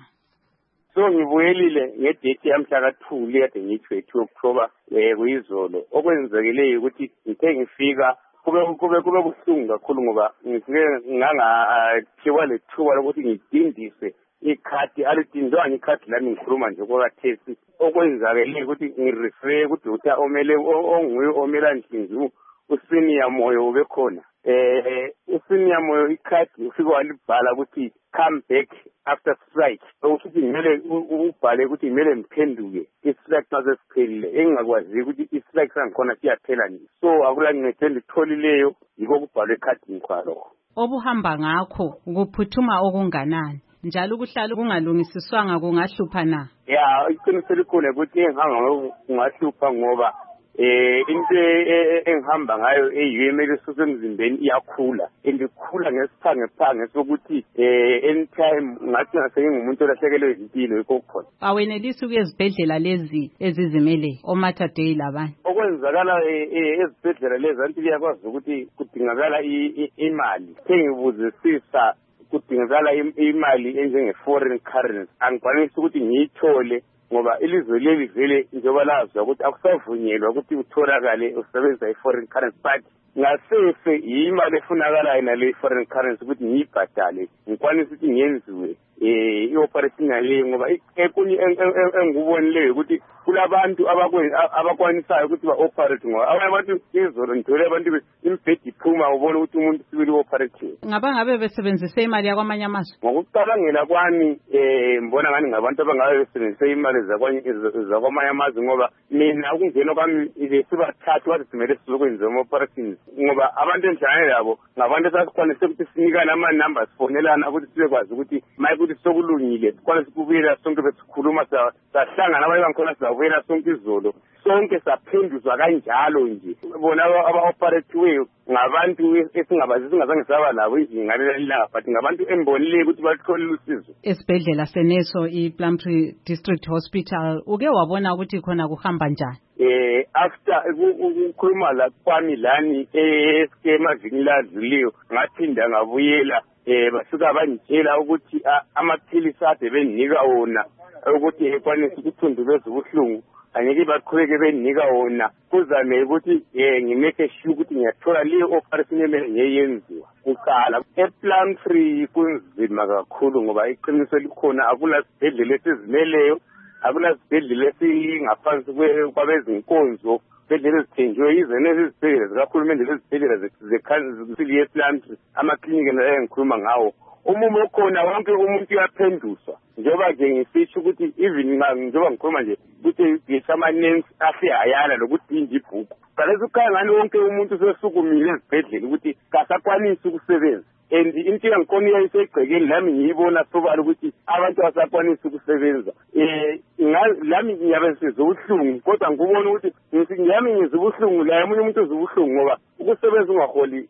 So ngibuyelile ngedate yamhla ka-two kade ngithiwe two October eh kuyizolo okwenzekeleyo ukuthi ngithe ngifika kube kube kube kuhlungu kakhulu ngoba ngifike ngangaphiwa lethuba lokuthi ngidindise ikhadi alidindwanga ikhadi lami ngikhuluma nje kwakathesi okwenzakeleyo ukuthi ngirefer kudoctor omele onguye omela Nhlinzu usenior Moyo ube khona eh usenior Moyo ikhadi ufike walibhala ukuthi come back after strike ukuthi ngimele ubhale ukuthi ngimele ngiphenduke istrike mase siphelile engingakwazi ukuthi istrike sangikhona siyaphela nje so akula ngicela ngitholileyo yiko kubhalwe ekhadini kwalo. Obuhamba ngakho ukuphuthuma okunganani njalo ukuhlala kungalungisiswanga kungahlupha na? Ya iqiniselo likhona ukuthi engihamba kungahlupha ngoba eh into engihamba ngayo eyimele sosemzimbeni iyakhula endikhula ngesiphange phange sokuthi eh anytime ngathi ngasengumuntu olahlekelwe izimpilo yikho khona. Awenelisi ukuyezibhedlela lezi ezizimele oMater Dei labanye. Okwenzakala ezibhedlela lezi anti liyakwazi ukuthi kudingakala imali. Sengibuzisisa kudingakala imali enjenge foreign currency angikwanisi ukuthi ngiyithole ngoba ilizwe leli vele njengoba lazwa ukuthi akusavunyelwa ukuthi utholakale usebenzisa i-foreign currency but ngasese imali efunakalayo nale foreign currency ukuthi ngiyibhadale ngikwanisa ukuthi ngiyenziwe eh i-operation yaleyo ngoba ekunye engikubonileyo ukuthi kulabantu abakwanisayo ukuthi ba-operate ngoba abanye abantu izolo ngithole abantu imbhedi iphuma ubone ukuthi umuntu sibili u-operate. Ngaba ngabe besebenzise imali yakwamanye amazwe? Ngokucabangela kwami eh mbona ngani ngabantu abangabe besebenzise imali zakwamanye amazwe ngoba mina ukungena kwami sibathathu wathi simele sizokwenza ama-operations ngoba abantu enjani labo ngabantu esasikwanise ukuthi sinikane ama-numbers fonelana ukuthi sibekwazi ukuthi maye ukuthi sokulungile sikwanise ukubuyela sonke besikhuluma sahlangana abanye bangikhona sizabuyela sonke izolo sonke saphenduzwa kanjalo nje bona aba-operatiweyo ngabantu esingabazi singazange saba labo izinga lelanga but ngabantu embonileyo ukuthi batholile usizo. Esibhedlela seneso iPlumtree District Hospital uke wabona ukuthi khona kuhamba njani? Eh after ukukhuluma la kwami lani eskemavikini ladluliyo ngaphinda ngabuyela eh basuka bangitshela ukuthi amaphilisi ade benginika wona ukuthi ekwanisa ukuthundubeza ubuhlungu angeke baqhubeke benika wona kuzame ukuthi eh ngimeke sure ukuthi ngiyathola le operation emele ngiyenziwa kuqala ePlumtree kunzima kakhulu ngoba iqiniso likhona akula sibhedlela esizimeleyo akula sibhedlela esingaphansi kwabezinkonzo sibhedlela ezithenjiwe izene izibhedlela zikahulumende lezibhedlela zekhansili yePlumtree amaklinika la engikhuluma ngawo umumo okhona wonke umuntu uyaphenduswa njengoba nje ngisitsho ukuthi even njengoba ngikhuluma nje ukuthi ngisamanensi asehayala lokudinga ibhuku kalesi ukhaya ngani wonke umuntu sesukumile ezibhedlela ukuthi kasakwanisi ukusebenza and into yangikhona iyayisegcekeni lami ngiyibona sobala ukuthi abantu basakwanisa ukusebenza eh lami ngiyabe sizobuhlungu kodwa ngikubona ukuthi ngiyami ngizobuhlungu la umunye umuntu uzobuhlungu ngoba ukusebenza ungaholi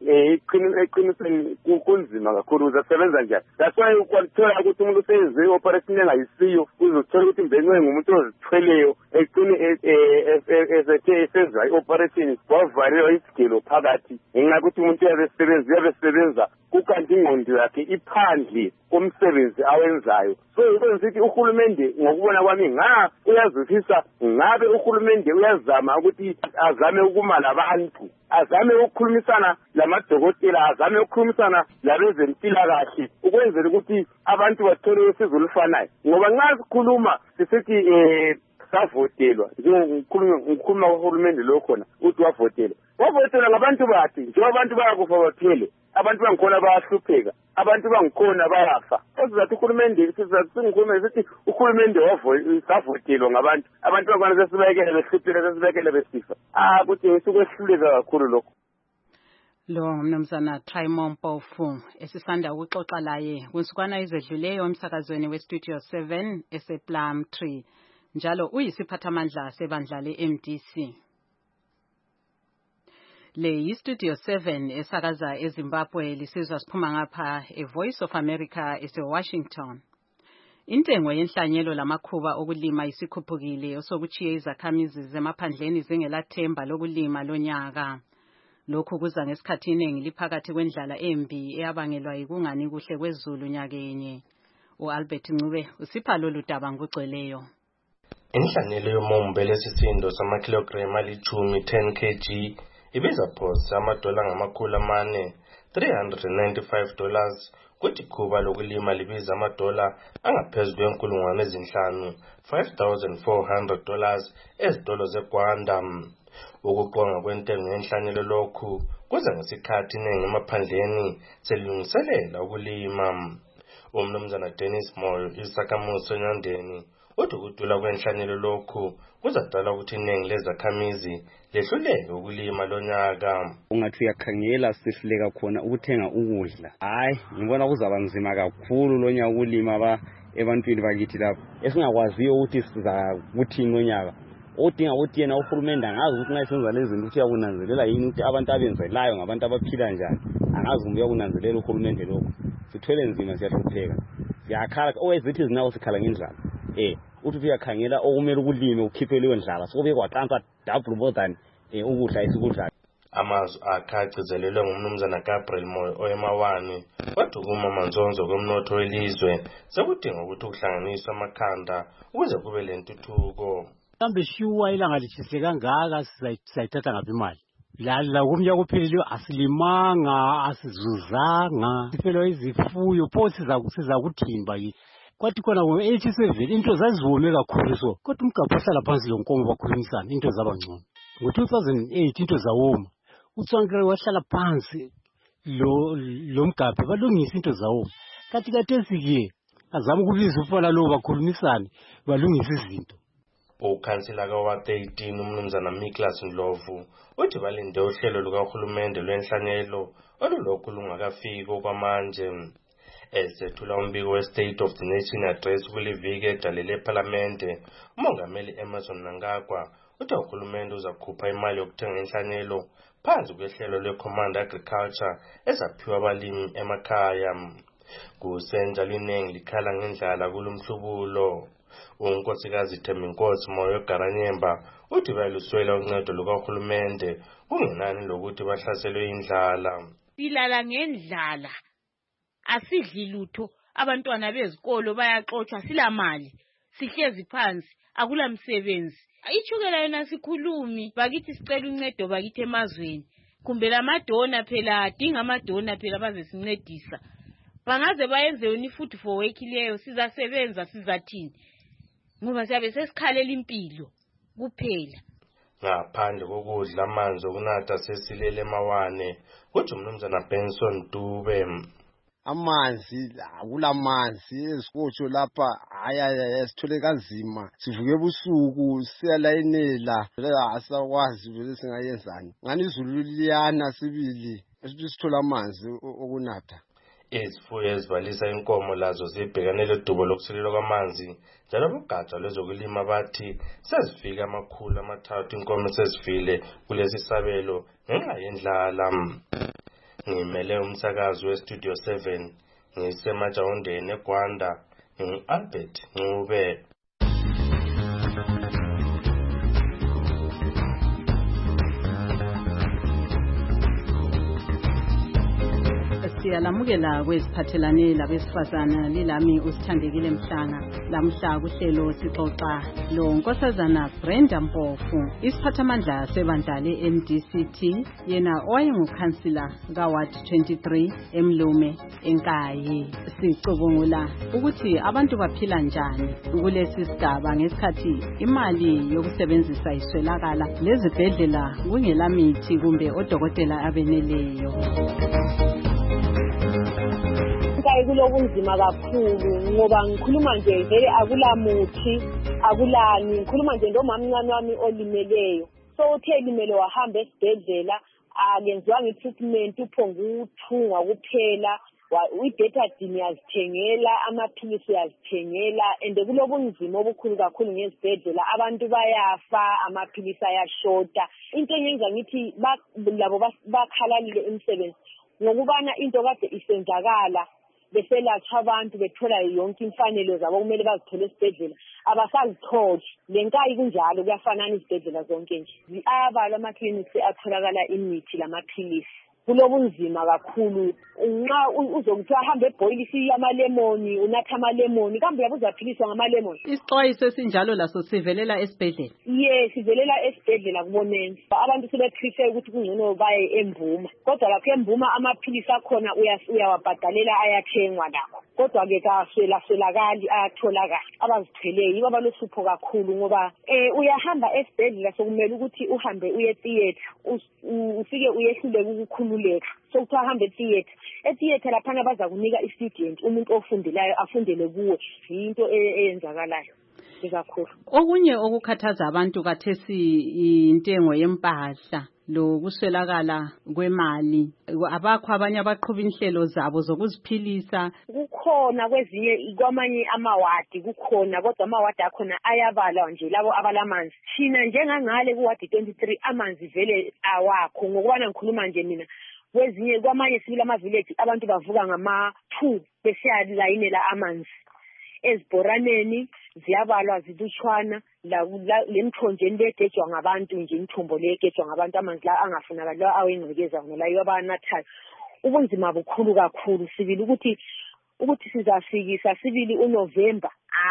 eqinisweni kunzima kakhulu uzasebenza njani. That's why ukwalithola ukuthi umuntu useyenze i-operation engayisiyo uzothola ukuthi mbenwe ngumuntu ozithweleyo eqine esethe esenza i-operation wavalelwa isigelo phakathi ngenxa yokuthi umuntu uyabe esebenza uyabe esebenza kukanti ingqondo yakhe iphandle komsebenzi awenzayo. So ukwenza ukuthi uhulumende ngokubona kwami nga uyazwisisa ngabe uhulumende uyazama ukuthi azame ukumala abantu azame ukukhulumisana lamadokotela azame ukukhulumisana labezempilakahle ukwenzela ukuthi abantu bathole usizo olufanayo ngoba nxa sikhuluma sisithi eh savotelwa ngikhuluma kohulumende lo khona uthi wavotelwa wavotelwa ngabantu bathi njengoba abantu bayakufa baphele abantu bangikhona bayahlupheka abantu bangikhona bayafa sizathu uhulumende sizathu singikhuluma sithi uhulumende wavotelwa ngabantu abantu bakwana sesibekele behlupheka sesibekele besifa ah kuthi usukwehluleka kakhulu lokho. Lo mnumzana Trimon Mpofu esisanda ukuxoxa laye kwinsukwana ezedluleyo emsakazweni weStudio seven esePlum Tree njalo uyisiphathamandla sebandla le-M D C. Le yiStudio seven esakaza eZimbabwe lisizwa siphuma ngapha eVoice of America eseWashington. Intengo yenhlanyelo lamakhuba okulima isikhuphukile osokuchiye izakhamizi zemaphandleni zingelathemba lokulima lonyaka. Lokhu kuza ngesikhathi iningi liphakathi kwendlala embi eyabangelwa yikungani kuhle kwezulu nyakenye. uAlbert Ncube usipha lolu daba ngogcweleyo. Inhlanyelo yomombe lesisindo samakilogremu alichumi ten kilograms ibiza phose amadola ngamakhulu amane three hundred ninety-five dollars kuthi ikhuba lokulima libiza amadola angaphezulu kwenkulungwane ezinhlanu five thousand four hundred dollars ezitolo zeGwanda. Ukuqonga kwentengo yenhlanyelo lokhu kuza ngesikhathi iningi emaphandleni selungiselela ukulima. Umnumzana Dennis Moyo isakhamuzi eNyandeni uthi ukudula kwenhlanyelo lokhu kuzadala ukuthi iningi lezakhamizi lehluleke ukulima lonyaka. Ungathi uyakhangela sihluleka khona ukuthenga ukudla. Hayi ngibona kuzaba nzima kakhulu lonyaka ukulima ba ebantwini bakithi lapho esingakwaziyo ukuthi siza kuthini lonyaka. Odinga ukuthi yena uhulumende angazi ukuthi ngayisenza lezi zinto ukuthi uyakunanzelela yini ukuthi abantu abenzelayo ngabantu abaphila njani. Angazi kumbe uyakunanzelela uhulumende lokho. Sithwele nzima siyahlupheka. Siyakhala owezithi zinawo sikhala ngendlala. Eh uthi uyakhangela okumele ukulime ukhiphe leyo ndlala sobe kwaqansa double more than eh ukudla isikudla. Amazwi akhacizelelwe ngumnumzana Gabriel Moyo oyemawani wadukuma manzonzo komnotho welizwe sekudinga ukuthi ukuhlanganiswa amakhanda ukuze kube lentuthuko. Kambe shuwa ilanga lithise kangaka sizayithatha ngaphi imali la la kumnyaka ophelile asilimanga asizuzanga sifelo izifuyo pho siza siza kuthimba yi kwathi khona ngo-eighty seven into zaziwome kakhulu so kodwa umgabha ohlala phansi lo nkomo bakhulumisana into zaba ngcono ngo-two thousand eight into zawoma utswankere wahlala phansi lo lo mgabha balungisa into zawoma kathi kathesi-ke azama ukubiza ufana lo bakhulumisane balungisa izinto. Ukhansila kawa thirteen umnumzana Miklas Ndlovu uthi balinde uhlelo lukahulumende lwenhlanyelo olulokhu lungakafiki okwamanje. Ezethula umbiko we-State of the Nation address kuliviki edalele eParlamente, umongameli Emerson Mnangagwa uthi uhulumende uzakhupha imali yokuthenga inhlanyelo phansi kwehlelo lwe-Command Agriculture ezaphiwa abalimi emakhaya. Kusenjalo iningi likhala ngendlala kulumhlubulo. Unkosikazi Thembinkosi Moyo Garanyemba uthi bayeluswela uncedo lukahulumende kungenani lokuthi bahlaselwe indlala. Silala ngendlala asidli lutho abantwana bezikolo bayaxoxwa silamali sihlezi phansi akula msebenzi. Ichukela yona sikhulumi bakithi sicela uncedo bakithi emazweni kumbe lamadona phela adinga amadona phela bazesincedisa bangaze bayenze yona ifood for work leyo sizasebenza sizathini ngoba siyabe sesikhalela impilo kuphela. Ngaphandle kokudla amanzi okunatha sesilele emawane kuthi umnumzana Benson Dube. Amanzi akulamanzi ezikotsho lapha ayaya sithole kanzima sivuke ebusuku siyalayinela asakwazi vele singayenzani ngani izulu liyana sibili esithola amanzi okunatha. Izifuyo ezibalisa inkomo lazo zibhekane ledubo lokusilelwa kwamanzi njalo bogatsha lwezokulima bathi sezifika amakhulu amathathu inkomo sezifile kulesi sabelo ngenxa yendlala. Ngimele umsakazi weStudio seven ngisemajawundeni eGwanda ngu-Albert Ncube. siyalamukela kweziphathelane labesifazana lilami usithandekile Mhlanga. Lamhla kuhlelo sixoxa lo Nkosazana Brenda Mpofu, isiphathamandla sebandla le-M D C T, yena owayengukhansila kaWard twenty-three eMlume eNkayi. Sicubungula ukuthi abantu baphila njani kulesi sigaba ngesikhathi imali yokusebenzisa iswelakala lezibhedlela kungela mithi kumbe odokotela abeneleyo. Nkayi kulobunzima kakhulu ngoba ngikhuluma nje vele akula muthi akulani, ngikhuluma nje ndomamncane wami olimeleyo. So uthe limele wahamba esibhedlela akenziwanga i-treatment uphonga ukuthungwa kuphela, i-betadine yazithengela, amaphilisi yazithengela, and kulobunzima obukhulu kakhulu ngezibhedlela. Abantu bayafa, amaphilisi ayashota. Into enyenza ngithi labo bakhalalile imisebenzi ngokubana into kade isenzakala beselatshwa abantu bethola yonke imfanelo zabo kumele bazithole esibhedlela abasazitholi. Le Nkayi kunjalo, kuyafanana izibhedlela zonke nje. Ayabalwa ama-clinics atholakala imithi lamaphilisi. Kulobunzima kakhulu. Nxa uzokuthiwa ahambe ebhoyilisi amalemoni, unatha amalemoni, kambe uyabuza philisa ngamalemoni. Isixwayiso esinjalo laso sivelela esibhedlela. Yes, sivelela esibhedlela kuboneni. Abantu sebeprefer ukuthi kungcono baye eMbuma. Kodwa lapha eMbuma amaphilisi akhona uyawabhadalela ayathengwa lakho. Kodwa ke kaswela swelakali ayatholakala. Abazithweleyo yibo abalosupho kakhulu ngoba eh uyahamba esibhedlela sokumele ukuthi uhambe uye theater, ufike uyehluleke ukukhululeka. So kuthiwa ahambe theater. etheater laphana baza kunika i-student, umuntu ofundelayo afundele kuwe. Into eyenzakalayo kakhulu. Okunye okukhathaza abantu kathesi intengo yempahla lo kuswelakala kwemali. Abakho abanye abaqhuba inhlelo zabo zokuziphilisa. Kukhona kwezinye kwamanye amawadi kukhona, kodwa amawadi akhona ayabalwa nje labo abalamanzi. Thina njengangale kuwadi twenty-three amanzi vele awakho. Ngokubana ngikhuluma nje mina, kwezinye kwamanye sibila ama-village abantu bavuka ngama two besiyalayinela amanzi. Ezibhoraneni ziyabalwa zilutshwana, la lemthonjeni legejwa ngabantu nje, imithombo legejwa ngabantu, amanzi la angafunakala la awengcekeza wona la yobanathayo. Ubunzima bukhulu kakhulu. Sibili ukuthi ukuthi sizafikisa sibili uNovember.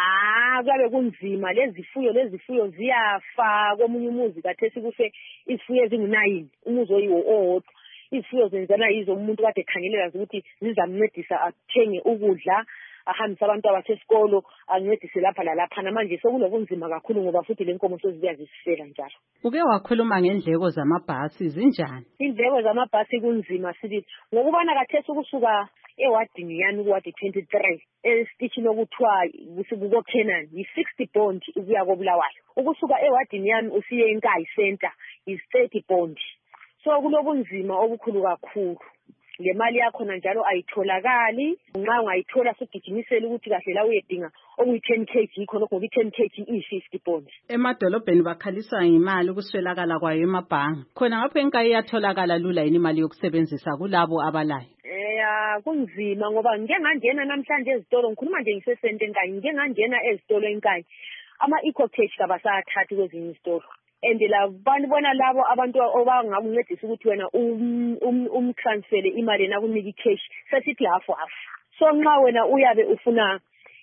Ah, kabe kunzima. Lezifuyo lezifuyo ziyafa. Komunye umuzi kathesi kufe izifuyo ezingu-nine, umuzi oyiwo owodwa. Izifuyo zenzana yizo umuntu kade ekhangelela ukuthi zizamncedisa athenge ukudla, ahambise abantu abasesikolo, ancedise lapha lalapha. Manje sokulobunzima kakhulu ngoba futhi le nkomo sezibuya zisifela njalo. Uke wakhuluma ngendleko zamabhasi zinjani? Indleko zamabhasi kunzima sibili ngokubana kathesi ukusuka ewadini yani kuwadi twenty-three esitishini okuthiwa kusukuko Kenan yi-sixty bond ukuya koBulawayo. Ukusuka ewadini yami usiye eNkayi Center is-thirty bond. So kulobunzima obukhulu kakhulu. Le mali yakho njalo ayitholakali. Nxa ungayithola sigijimisela ukuthi kahle la uyedinga okuyi-ten kilograms khona ngoba i-ten kilograms iyi-fifty bond. Emadolobheni bakhalisa imali ukuswelakala kwayo emabhanga. Khona ngapho eNkayi iyatholakala lula yini imali yokusebenzisa kulabo abalayo? Eh kunzima ngoba ngike ngangena namhlanje ezitolo, ngikhuluma nje ngisesente eNkayi, ngike ngangena ezitolo eNkayi. Ama-eco-cash kabasathathi kwezinye izitolo. And la bantu bona labo abantu obangakuncedisa ukuthi wena umtransfere imali nakunika i-cash sesithi half half. So nxa wena uyabe ufuna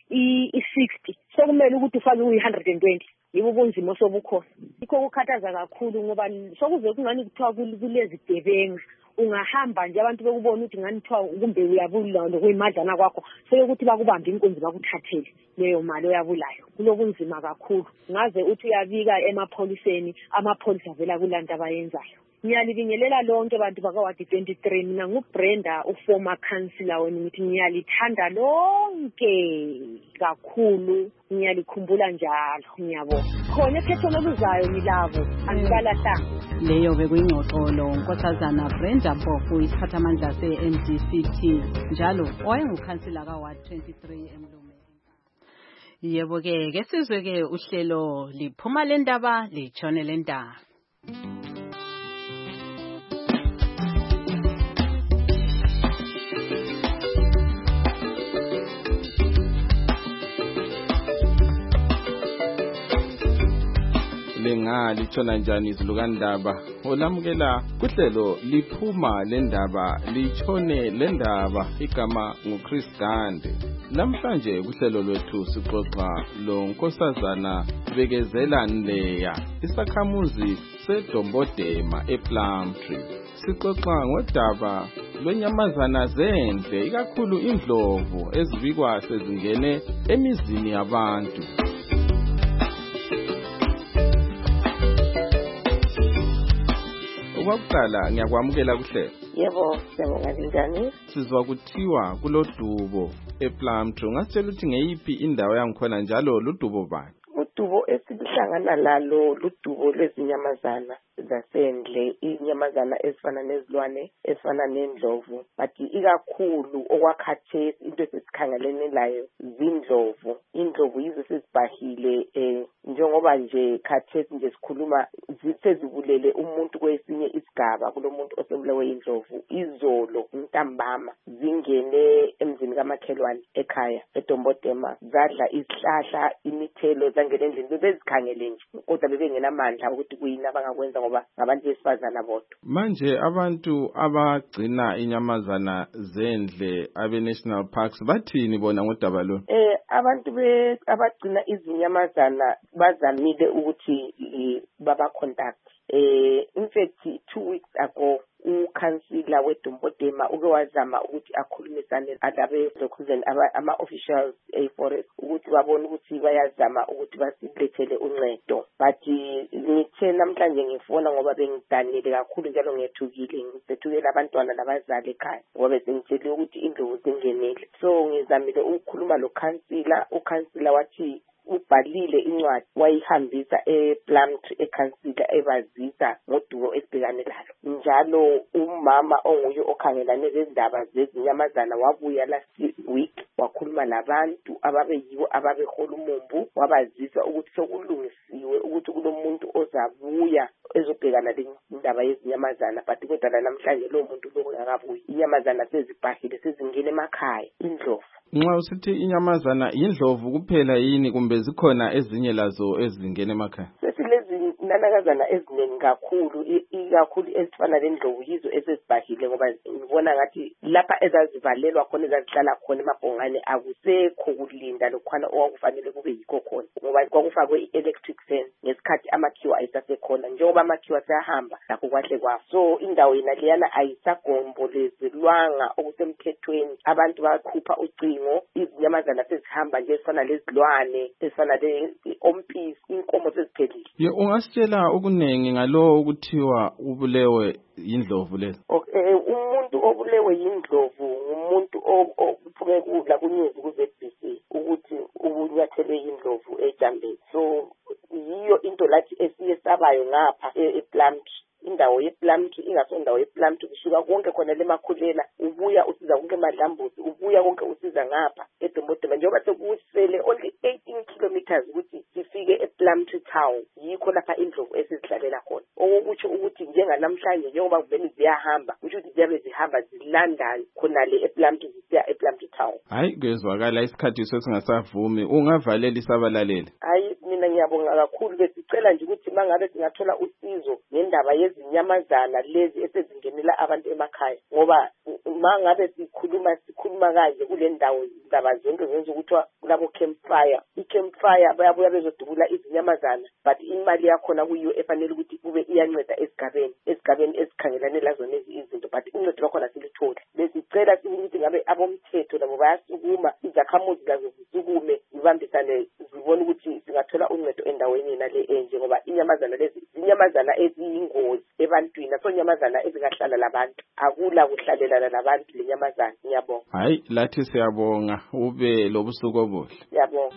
i-sixty sokumele ukuthi ufake uyi-one hundred twenty. Yibo ubunzima sobukhona. Ikho kukhathaza kakhulu ngoba sokuze kungani kuthiwa kulezi gebengu. Ungahamba nje abantu bekubona ukuthi ngani kuthiwa kumbe uyabula lokuyimadlana kwakho, sokuthi bakubambe inkunzi bakuthathele leyo mali oyabulayo. Kulobunzima kakhulu. Ngaze uthi uyabika emapholiseni, amapholisa vela kulanda abayenzayo. Ngiyalibingelela lonke abantu bakawadi twenty-three. Mina nguBrenda, uformer councillor wenu, ngithi ngiyalithanda lonke kakhulu, ngiyalikhumbula njalo. Ngiyabonga. Khona ekhethweni oluzayo ngilabo, angikalahlanga. Leyo bekuyingxoxo lo Nkosazana Brenda Mpofu, isiphathamandla se-M D C T, njalo owayengukhansila kaWard twenty-three eMlume. Yebo ke ke sizwe ke uhlelo liphuma lendaba litshone lendaba. lengali tshona njani izulu kaNdaba olamukela kuhlelo liphuma lendaba litshone lendaba igama nguChris Gande. Namhlanje kuhlelo lwethu sixoxa lo nkosazana Bekezela Nleya isakhamuzi seDombodema ePlumtree. Sixoxa ngodaba lwenyamazana zendle ikakhulu indlovu ezibikwa sezingene emizini yabantu. Okwaqala ngiyakwamukela kuhle. Yebo, siyabonga njani? Sizwa kuthiwa kulodubo ePlumtree. Ngasitshela ukuthi ngeyiphi indawo yangikhona njalo ludubo bani? Udubo esihlangana lalo ludubo lwezinyamazana zasendle, inyamazana ezifana nezilwane ezifana nendlovu, but ikakhulu okwakhathesi into esesikhangelene layo zindlovu. Indlovu yizo sezibhahile eh njengoba nje khathesi nje sikhuluma sezibulele umuntu kwesinye isigaba kulomuntu osebulawe indlovu. Izolo intambama zingene emzini kamakhelwane ekhaya eDombodema zadla isihlahla imithelo zangena endlini bebezikhangele nje kodwa bebengenamandla ukuthi kuyini abangakwenza ngoba ngabantu besifazana bodwa. Manje abantu abagcina inyamazana zendle abe national parks bathini bona ngodaba lo? Eh abantu be abagcina izinyamazana bazamile ukuthi baba contact. Eh in fact two weeks ago ukansila weDombodema uke wazama ukuthi akhulumisane adabe lokhuzeni ama officials eForest ukuthi babone ukuthi bayazama ukuthi basilethele uncedo. But ngithe namhlanje ngifona ngoba bengidanile kakhulu njalo ngiyethukile ngithukela abantwana nabazali ekhaya ngoba besengitshela ukuthi indlovu zingenile. So ngizamile ukukhuluma lo kansila. Ukansila wathi ubhalile incwadi wayihambisa ePlumtree eKhansila ebazisa ngodubo esibhekane lalo. Njalo umama onguye okhangelane nezindaba zezinyamazana wabuya last week wakhuluma nabantu ababeyibo ababehola umumbu wabazisa ukuthi sokulungisiwe ukuthi kulomuntu ozabuya ezobhekana lendaba yezinyamazana, but kodwa namhlanje lo muntu lo akabuyi. Inyamazana sezibhahile sezingene emakhaya indlovu. Nxa usithi inyamazana indlovu kuphela yini kumbe zikhona ezinye lazo ezingene emakhaya? Sesilezi nanakazana eziningi kakhulu ikakhulu ezifana lendlovu yizo esezibhahile ngoba ngibona ngathi lapha ezazivalelwa khona ezazihlala khona emabhongane akusekho kulinda lokhwana okwakufanele kube yikho khona ngoba kwakufakwe i-electric fence ngesikhathi amakhiwa ayisasekhona njengoba amakhiwa sayahamba lakho kwahle kwafa. So indawo yena leyana ayisagombolezilwanga okusemthethweni. Abantu bakhupha ucingo, izinyamazana sezihamba nje ezifana lezilwane ezifana le-ompisi, inkomo seziphelile. Ye ungasitshela okunengi ngalo ukuthiwa ubulewe indlovu lezo? Okay, umuntu obulewe indlovu umuntu ophume kudla kunyezi ku Z B C ukuthi ubunyathelwe indlovu ejambeni. So yiyo into lathi esiyesabayo ngapha ePlumtree. Indawo yePlumtree ingasondawo yePlumtree kusuka konke khona lemakhulela ubuya usiza konke emadlambuzi ubuya konke usiza ngapha eDombodema njengoba sekusele only eighteen kilometers ukuthi sifike ePlumtree town. Yikho lapha indlovu esizihlalela khona okuthi ukuthi njenganamhlanje njengoba kuvele ziyahamba kusho ukuthi ziyabe zihamba zilandana khona le ePlumtree zisiya ePlumtree town. Hayi kezwakala isikhathi sesingasavumi ungavalela isabalaleli. Hayi mina ngiyabonga kakhulu besicela nje ukuthi mangabe singathola usizo ngendaba yezinyamazana lezi esezingenela abantu emakhaya ngoba mangabe sikhuluma sikhuluma kanje kule ndawo indaba zonke zenza ukuthi kulabo campfire icampfire bayabuya bezodubula izinyamazana but imali yakhona kuyiyo efanele ukuthi kube iyanceda esigabeni esigabeni esikhangelane lazo lezi izinto but uncedo lwakhona silithole. Besicela ukuthi ngabe abomthetho labo bayasukuma izakhamuzi lazo zisukume zibambisane zibone ukuthi singathola uncedo endaweni nale enje ngoba inyamazana lezi inyamazana eziyingozi ebantwini asonyamazana ezingahlala labantu akula kuhlalelana labantu lenyamazana. Ngiyabonga. Hayi lathi siyabonga ube lobusuku obuhle. Ngiyabonga.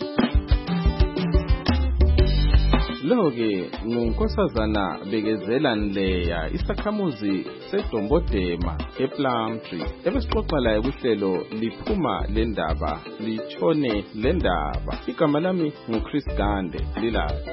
Lo-ke ngunkosazana Bekezela Nleya isakhamuzi seDombodema ePlumtree ebesixoxa laye kuhlelo liphuma lendaba litshone lendaba. Igama lami nguChris Gande lilazi.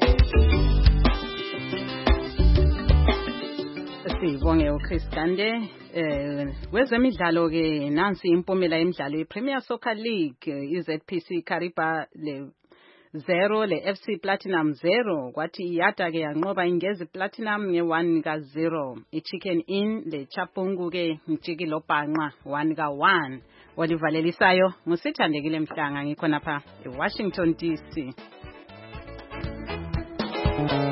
Sibonge uChris Gande. Eh wezemidlalo ke nansi impumela yemidlalo yePremier Soccer League iZ P C Kariba le zero, le F C Platinum zero, kwathi iyada ke yanqoba ingezi Platinum nge one ka zero, iChicken Inn le Chapungu ke mjikilo bhanqa one ka one. Walivalelisayo ngusithandekile Mhlanga ngikhona pha eWashington D C.